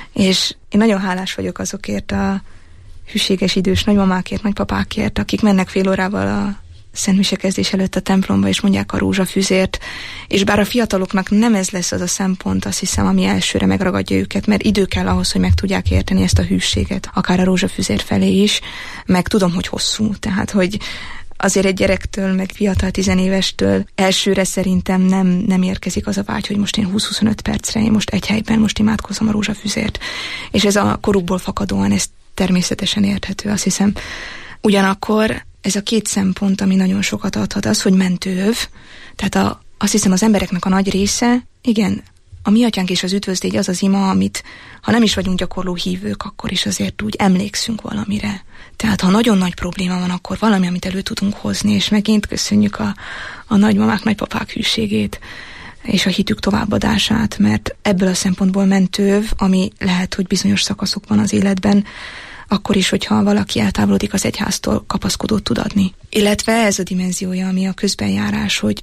és én nagyon hálás vagyok azokért a hűséges idős nagymamákért, nagypapákért, akik mennek fél órával a Szent Mise kezdés előtt a templomba, és mondják a rózsafüzért, és bár a fiataloknak nem ez lesz az a szempont, azt hiszem, ami elsőre megragadja őket, mert idő kell ahhoz, hogy meg tudják érteni ezt a hűséget, akár a rózsafüzér felé is, meg tudom, hogy hosszú, tehát, hogy azért egy gyerektől, meg fiatal 10 évestől elsőre szerintem nem érkezik az a vágy, hogy most én 20-25 percre, én most egy helyben most imádkozom a rózsafüzért. És ez a korukból fakadóan, ez természetesen érthető, azt hiszem. Ugyanakkor ez a két szempont, ami nagyon sokat adhat, az, hogy mentőöv, tehát azt hiszem az embereknek a nagy része, igen, a Mi Atyánk és az Üdvözlégy az az ima, amit, ha nem is vagyunk gyakorló hívők, akkor is azért úgy emlékszünk valamire. Tehát ha nagyon nagy probléma van, akkor valami, amit elő tudunk hozni, és megint köszönjük a nagymamák, nagypapák hűségét, és a hitük továbbadását, mert ebből a szempontból mentőv, ami lehet, hogy bizonyos szakaszokban az életben, akkor is, hogyha valaki eltávolodik az egyháztól, kapaszkodót tud adni. Illetve ez a dimenziója, ami a közbenjárás, hogy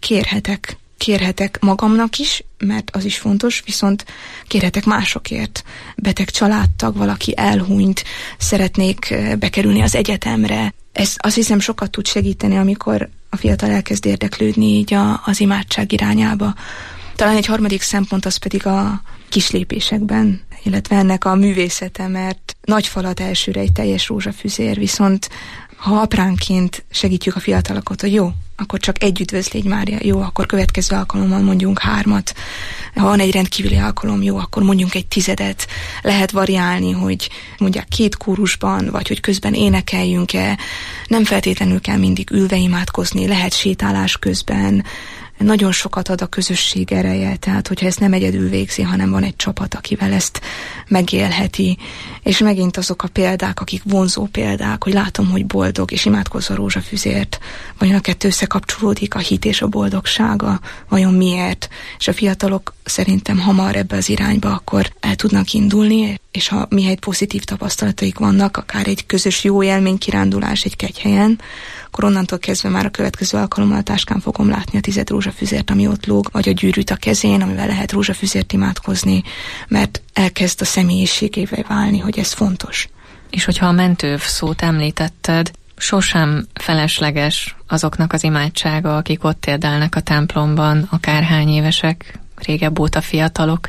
kérhetek magamnak is, mert az is fontos, viszont kérhetek másokért. Beteg családtag, valaki elhunyt, szeretnék bekerülni az egyetemre. Ez azt hiszem sokat tud segíteni, amikor a fiatal elkezd érdeklődni így az imádság irányába. Talán egy harmadik szempont az pedig a kislépésekben, illetve ennek a művészete, mert nagy falat elsőre egy teljes rózsafüzér, viszont ha apránként segítjük a fiatalokat, hogy jó, akkor csak egy Üdvözlégy Mária, jó, akkor következő alkalommal mondjunk 3. Ha van egy rendkívüli alkalom, jó, akkor mondjunk egy 10. Lehet variálni, hogy mondják 2 kórusban, vagy hogy közben énekeljünk-e. Nem feltétlenül kell mindig ülve imádkozni, lehet sétálás közben. Nagyon sokat ad a közösség ereje, tehát hogyha ezt nem egyedül végzi, hanem van egy csapat, akivel ezt megélheti. És megint azok a példák, akik vonzó példák, hogy látom, hogy boldog, és imádkozz a rózsafüzért. Vajon a kettő összekapcsolódik, a hit és a boldogsága, vajon miért? És a fiatalok szerintem hamar ebbe az irányba akkor el tudnak indulni, és ha mihelyt pozitív tapasztalataik vannak, akár egy közös jó élmény kirándulás egy kegyhelyen, akkor onnantól kezdve már a következő alkalommal a táskán fogom látni a 10 rózsafüzért, ami ott lóg, vagy a gyűrűt a kezén, amivel lehet rózsafüzért imádkozni, mert elkezd a személyiségévé válni, hogy ez fontos. És hogyha a mentőv szót említetted, sosem felesleges azoknak az imádsága, akik ott érdelnek a templomban, akárhány évesek, régebb óta fiatalok,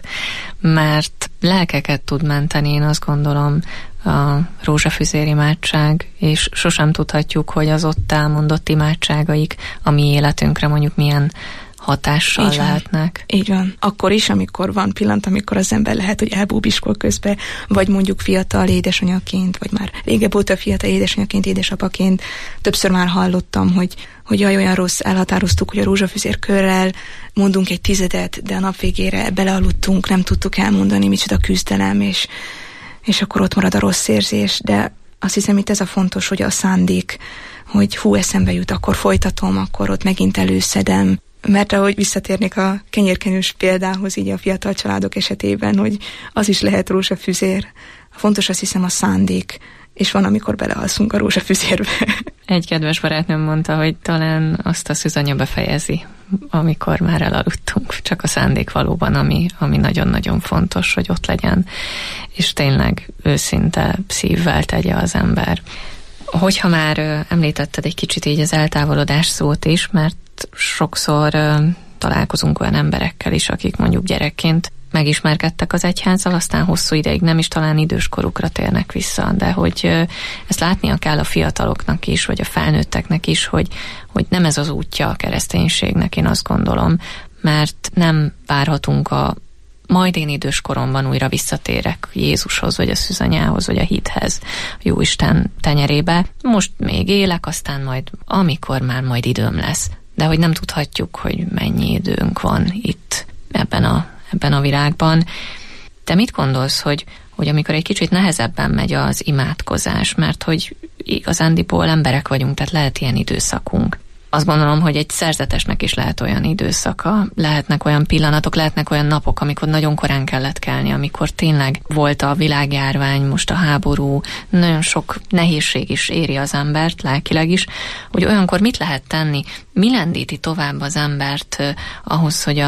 mert lelkeket tud menteni, én azt gondolom, a rózsafüzér imádság, és sosem tudhatjuk, hogy az ott elmondott imádságaik a mi életünkre mondjuk milyen hatással lehetnek. Így van. Akkor is, amikor van pillanat, amikor az ember lehet, hogy elbúbiskol közbe, vagy mondjuk fiatal édesanyaként, vagy már régebb óta fiatal édesanyaként, édesapaként. Többször már hallottam, hogy jaj, olyan rossz, elhatároztuk, hogy a rózsafüzérkörrel mondunk egy 10, de a nap végére belealudtunk, nem tudtuk elmondani, micsoda küzdelem, és akkor ott marad a rossz érzés, de azt hiszem, itt ez a fontos, hogy a szándék, hogy eszembe jut, akkor folytatom, akkor ott megint előszedem, mert ahogy visszatérnék a kenyérkenős példához, így a fiatal családok esetében, hogy az is lehet rózsafüzér. Fontos azt hiszem a szándék, és van, amikor belealszunk a rózsafüzérbe. Egy kedves barátnőm mondta, hogy talán azt a szűzanya befejezi, amikor már elaludtunk. Csak a szándék valóban, ami nagyon-nagyon fontos, hogy ott legyen, és tényleg őszinte szívvel tegye az ember. Hogyha már említetted egy kicsit így az eltávolodás szót is, mert sokszor találkozunk olyan emberekkel is, akik mondjuk gyerekként megismerkedtek az egyházzal, aztán hosszú ideig nem is, talán időskorukra térnek vissza, de hogy ezt látnia kell a fiataloknak is, vagy a felnőtteknek is, hogy nem ez az útja a kereszténységnek, én azt gondolom, mert nem várhatunk majd én időskoromban újra visszatérek Jézushoz, vagy a szűzanyához, vagy a hithez, a Jóisten tenyerébe. Most még élek, aztán majd, amikor már majd időm lesz. De hogy nem tudhatjuk, hogy mennyi időnk van itt ebben a világban. Te mit gondolsz, hogy amikor egy kicsit nehezebben megy az imádkozás, mert hogy igazándiból emberek vagyunk, tehát lehet ilyen időszakunk. Azt gondolom, hogy egy szerzetesnek is lehet olyan időszaka, lehetnek olyan pillanatok, lehetnek olyan napok, amikor nagyon korán kellett kelni, amikor tényleg volt a világjárvány, most a háború, nagyon sok nehézség is éri az embert, lelkileg is, hogy olyankor mit lehet tenni, mi lendíti tovább az embert ahhoz, hogy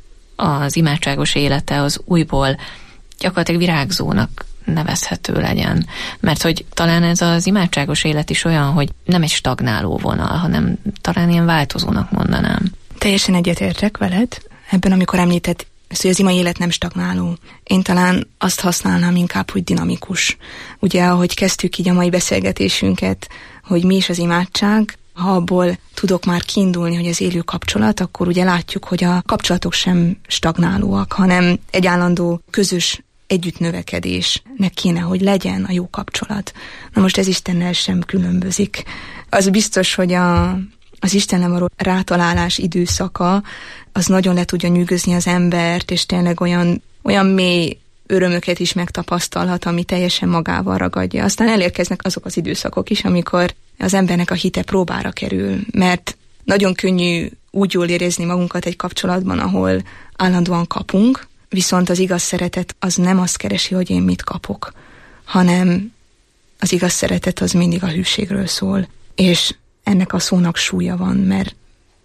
az imádságos élete az újból gyakorlatilag virágzónak nevezhető legyen. Mert hogy talán ez az imádságos élet is olyan, hogy nem egy stagnáló vonal, hanem talán ilyen változónak mondanám. Teljesen egyetértek veled ebben, amikor említett, hogy az imai élet nem stagnáló. Én talán azt használnám inkább, hogy dinamikus. Ugye, ahogy kezdtük így a mai beszélgetésünket, hogy mi is az imádság, ha abból tudok már kiindulni, hogy az élő kapcsolat, akkor ugye látjuk, hogy a kapcsolatok sem stagnálóak, hanem egy állandó közös együttnövekedésnek kéne, hogy legyen a jó kapcsolat. Na most ez Istennel sem különbözik. Az biztos, hogy az Istennel való rátalálás időszaka, az nagyon le tudja nyűgözni az embert, és tényleg olyan mély örömöket is megtapasztalhat, ami teljesen magával ragadja. Aztán elérkeznek azok az időszakok is, amikor az embernek a hite próbára kerül, mert nagyon könnyű úgy jól érezni magunkat egy kapcsolatban, ahol állandóan kapunk, viszont az igaz szeretet az nem azt keresi, hogy én mit kapok, hanem az igaz szeretet az mindig a hűségről szól, és ennek a szónak súlya van, mert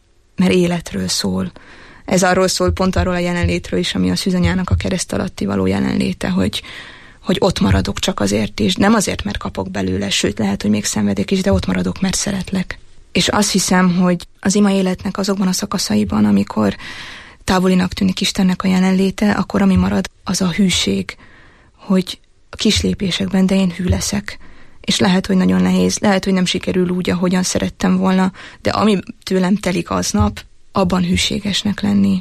életről szól. Ez arról szól, pont arról a jelenlétről is, ami a szűzanyának a kereszt alatti való jelenléte, hogy ott maradok csak azért is, nem azért, mert kapok belőle, sőt, lehet, hogy még szenvedek is, de ott maradok, mert szeretlek. És azt hiszem, hogy az ima életnek azokban a szakaszaiban, amikor távolinak tűnik Istennek a jelenléte, akkor ami marad, az a hűség, hogy a kis lépésekben, de én hű leszek. És lehet, hogy nagyon nehéz, lehet, hogy nem sikerül úgy, ahogyan szerettem volna, de ami tőlem telik aznap, abban hűségesnek lenni.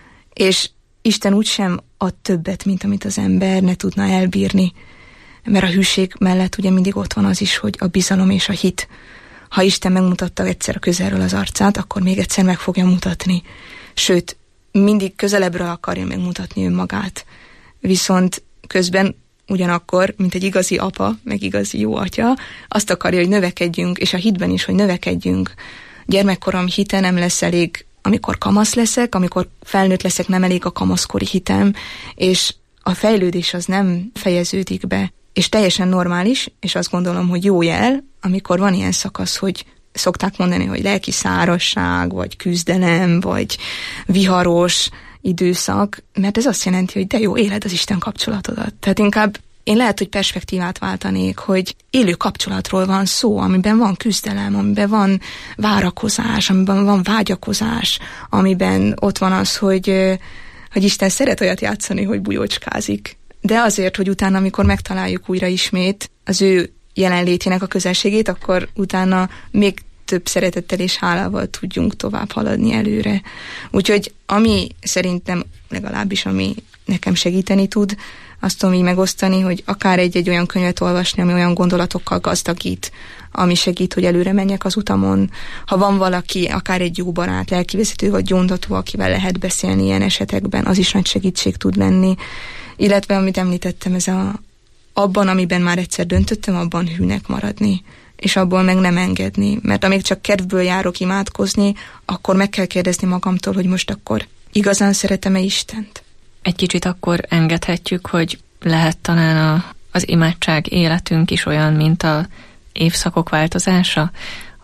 És Isten úgysem ad többet, mint amit az ember ne tudna elbírni. Mert a hűség mellett ugye mindig ott van az is, hogy a bizalom és a hit. Ha Isten megmutatta egyszer a közelről az arcát, akkor még egyszer meg fogja mutatni. Sőt, mindig közelebbről akarja megmutatni önmagát. Viszont közben ugyanakkor, mint egy igazi apa, meg igazi jó atya, azt akarja, hogy növekedjünk, és a hitben is, hogy növekedjünk. Gyermekkorom hite nem lesz elég, amikor kamasz leszek, amikor felnőtt leszek, nem elég a kamaszkori hitem, és a fejlődés az nem fejeződik be. És teljesen normális, és azt gondolom, hogy jó jel, amikor van ilyen szakasz, hogy szokták mondani, hogy lelki szárazság, vagy küzdelem, vagy viharos időszak, mert ez azt jelenti, hogy de jó, éled az Isten kapcsolatodat. Tehát inkább én lehet, hogy perspektívát váltanék, hogy élő kapcsolatról van szó, amiben van küzdelem, amiben van várakozás, amiben van vágyakozás, amiben ott van az, hogy Isten szeret olyat játszani, hogy bujócskázik. De azért, hogy utána, amikor megtaláljuk újra ismét az ő jelenlétének a közelségét, akkor utána még több szeretettel és hálával tudjunk tovább haladni előre. Úgyhogy ami szerintem legalábbis, ami nekem segíteni tud, azt tudom így megosztani, hogy akár egy olyan könyvet olvasni, ami olyan gondolatokkal gazdagít, ami segít, hogy előre menjek az utamon. Ha van valaki, akár egy jó barát, lelkivezető vagy gyóntató, akivel lehet beszélni ilyen esetekben, az is nagy segítség tud lenni. Illetve, amit említettem, ez abban, amiben már egyszer döntöttem, abban hűnek maradni, és abból meg nem engedni. Mert amíg csak kedvből járok imádkozni, akkor meg kell kérdezni magamtól, hogy most akkor igazán szeretem-e Istent? Egy kicsit akkor engedhetjük, hogy lehet talán az imádság életünk is olyan, mint a évszakok változása,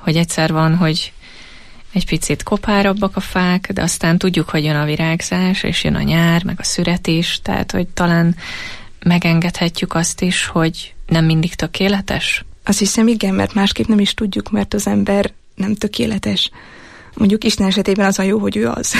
hogy egyszer van, hogy egy picit kopárabbak a fák, de aztán tudjuk, hogy jön a virágzás, és jön a nyár, meg a születés, tehát hogy talán megengedhetjük azt is, hogy nem mindig tökéletes? Azt hiszem igen, mert másképp nem is tudjuk, mert az ember nem tökéletes. Mondjuk Isten esetében az a jó, hogy ő az.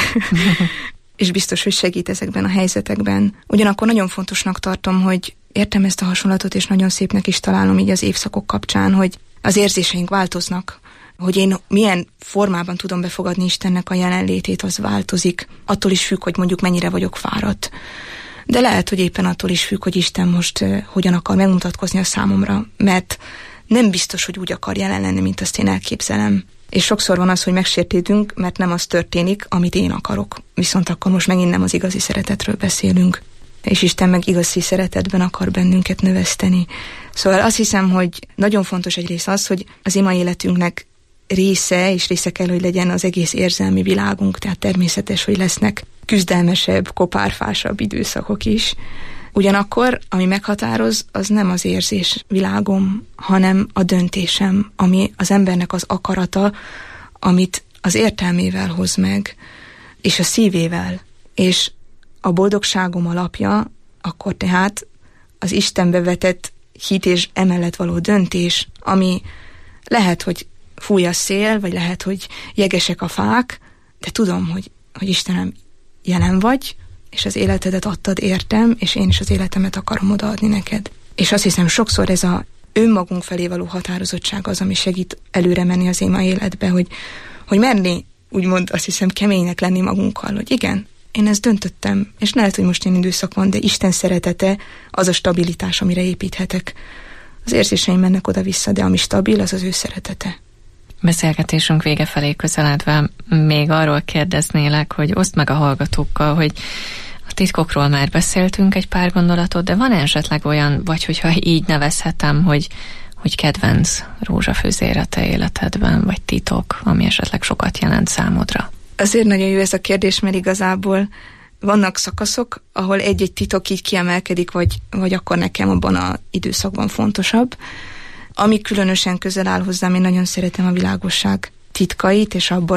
És biztos, hogy segít ezekben a helyzetekben. Ugyanakkor nagyon fontosnak tartom, hogy értem ezt a hasonlatot, és nagyon szépnek is találom így az évszakok kapcsán, hogy az érzéseink változnak. Hogy én milyen formában tudom befogadni Istennek a jelenlétét, az változik. Attól is függ, hogy mondjuk mennyire vagyok fáradt. De lehet, hogy éppen attól is függ, hogy Isten most hogyan akar megmutatkozni a számomra, mert nem biztos, hogy úgy akar jelen lenni, mint azt én elképzelem. És sokszor van az, hogy megsértődünk, mert nem az történik, amit én akarok. Viszont akkor most megint nem az igazi szeretetről beszélünk. És Isten meg igazi szeretetben akar bennünket növeszteni. Szóval azt hiszem, hogy nagyon fontos egyrészt az, hogy az ima életünknek része, és része kell, hogy legyen az egész érzelmi világunk, tehát természetes, hogy lesznek küzdelmesebb, kopárfásabb időszakok is. Ugyanakkor, ami meghatároz, az nem az érzés világom, hanem a döntésem, ami az embernek az akarata, amit az értelmével hoz meg, és a szívével. És a boldogságom alapja akkor tehát az Istenbe vetett hit és emellett való döntés, ami lehet, hogy fúj a szél, vagy lehet, hogy jegesek a fák, de tudom, hogy Istenem, jelen vagy, és az életedet adtad értem, és én is az életemet akarom odaadni neked. És azt hiszem, sokszor ez a önmagunk felé való határozottság az, ami segít előre menni az ima életbe, hogy merni, úgymond azt hiszem, keménynek lenni magunkkal, hogy igen, én ezt döntöttem, és lehet, hogy most ilyen időszak van, de Isten szeretete az a stabilitás, amire építhetek. Az érzéseim mennek oda-vissza, de ami stabil, az az ő szeretete. Beszélgetésünk vége felé közeledve még arról kérdeznélek, hogy oszd meg a hallgatókkal, hogy a titkokról már beszéltünk egy pár gondolatot, de van esetleg olyan, vagy hogyha így nevezhetem, hogy kedvenc rózsafűzér a te életedben, vagy titok, ami esetleg sokat jelent számodra? Azért nagyon jó ez a kérdés, mert igazából vannak szakaszok, ahol egy-egy titok így kiemelkedik, vagy akkor nekem abban az időszakban fontosabb. Ami különösen közel áll hozzám, én nagyon szeretem a világosság titkait, és abból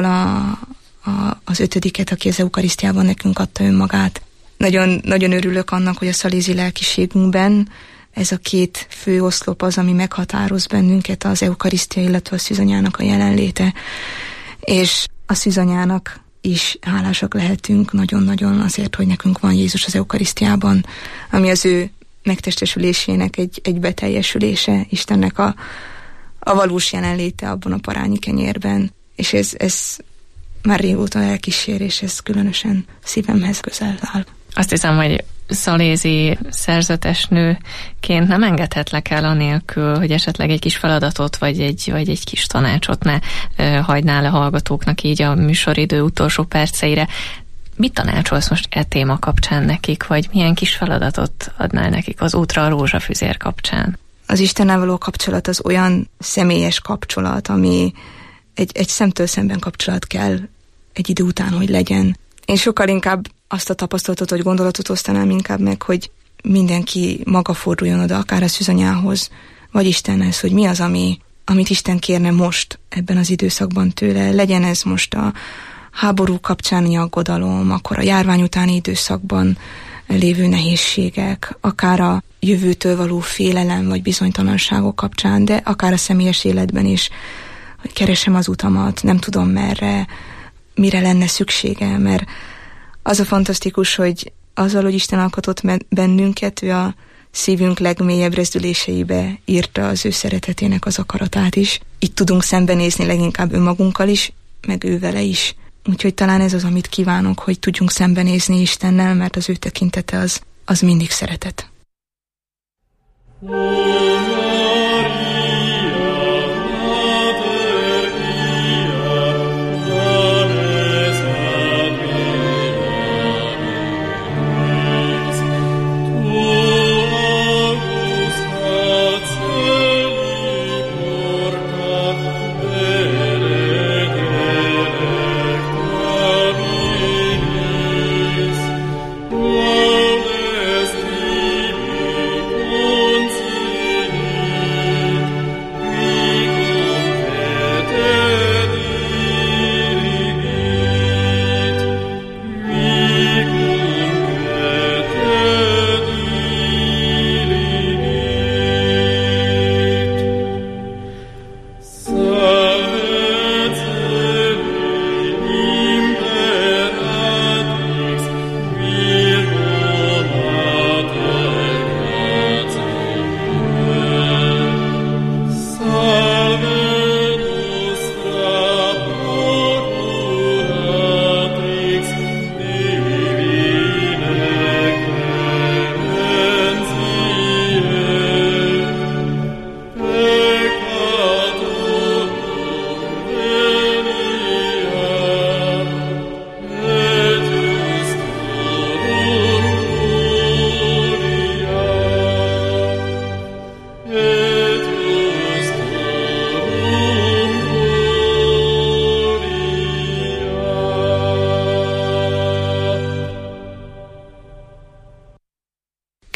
az 5., aki az eukarisztiában nekünk adta önmagát. Nagyon, nagyon örülök annak, hogy a szalézi lelkiségünkben ez a 2 fő oszlop az, ami meghatároz bennünket, az eukarisztia, illetve a szűzanyának a jelenléte. És a szűzanyának is hálásak lehetünk nagyon-nagyon azért, hogy nekünk van Jézus az eukarisztiában, ami az ő megtestesülésének egy beteljesülése, Istennek a valós jelenléte abban a parányi kenyérben. És ez már régóta elkísér, és ez különösen szívemhez közel áll. Azt hiszem, hogy szalézi szerzetesnőként nem engedhetlek el anélkül, hogy esetleg egy kis feladatot, vagy egy kis tanácsot ne hagynál a hallgatóknak így a műsoridő utolsó perceire. Mit tanácsolsz most e téma kapcsán nekik, vagy milyen kis feladatot adnál nekik az útra a rózsafüzér kapcsán? Az Istennel való kapcsolat az olyan személyes kapcsolat, ami egy szemtől szemben kapcsolat kell egy idő után, hogy legyen. Én sokkal inkább azt a tapasztalatot, vagy gondolatot osztanám inkább meg, hogy mindenki maga forduljon oda, akár a szűzanyához, vagy Istenhez, hogy mi az, amit Isten kérne most ebben az időszakban tőle. Legyen ez most a háború kapcsáni aggodalom, akkor a járvány utáni időszakban lévő nehézségek, akár a jövőtől való félelem vagy bizonytalanságok kapcsán, de akár a személyes életben is, hogy keresem az utamat, nem tudom merre, mire lenne szüksége, mert az a fantasztikus, hogy azzal, hogy Isten alkotott bennünket, ő a szívünk legmélyebb rezdüléseibe írta az ő szeretetének az akaratát is. Itt tudunk szembenézni leginkább önmagunkkal is, meg ő vele is. Úgyhogy talán ez az, amit kívánok, hogy tudjunk szembenézni Istennel, mert az ő tekintete az mindig szeretet.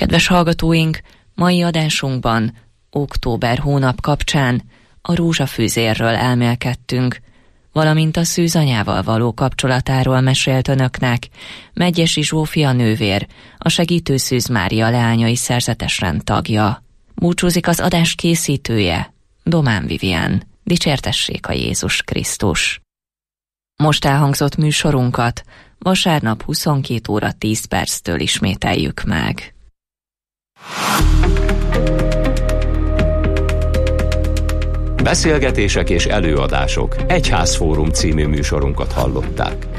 Kedves hallgatóink, mai adásunkban október hónap kapcsán a rózsafűzérről elmélkedtünk, valamint a szűzanyával való kapcsolatáról mesélt önöknek Medgyessy Zsófia nővér, a Segítő Szűz Mária leányai szerzetesrend tagja. Búcsúzik az adás készítője, Domán Vivien. Dicsértessék a Jézus Krisztus! Most elhangzott műsorunkat vasárnap 22 óra 10 perctől ismételjük meg. Beszélgetések és előadások Egyházfórum című műsorunkat hallották.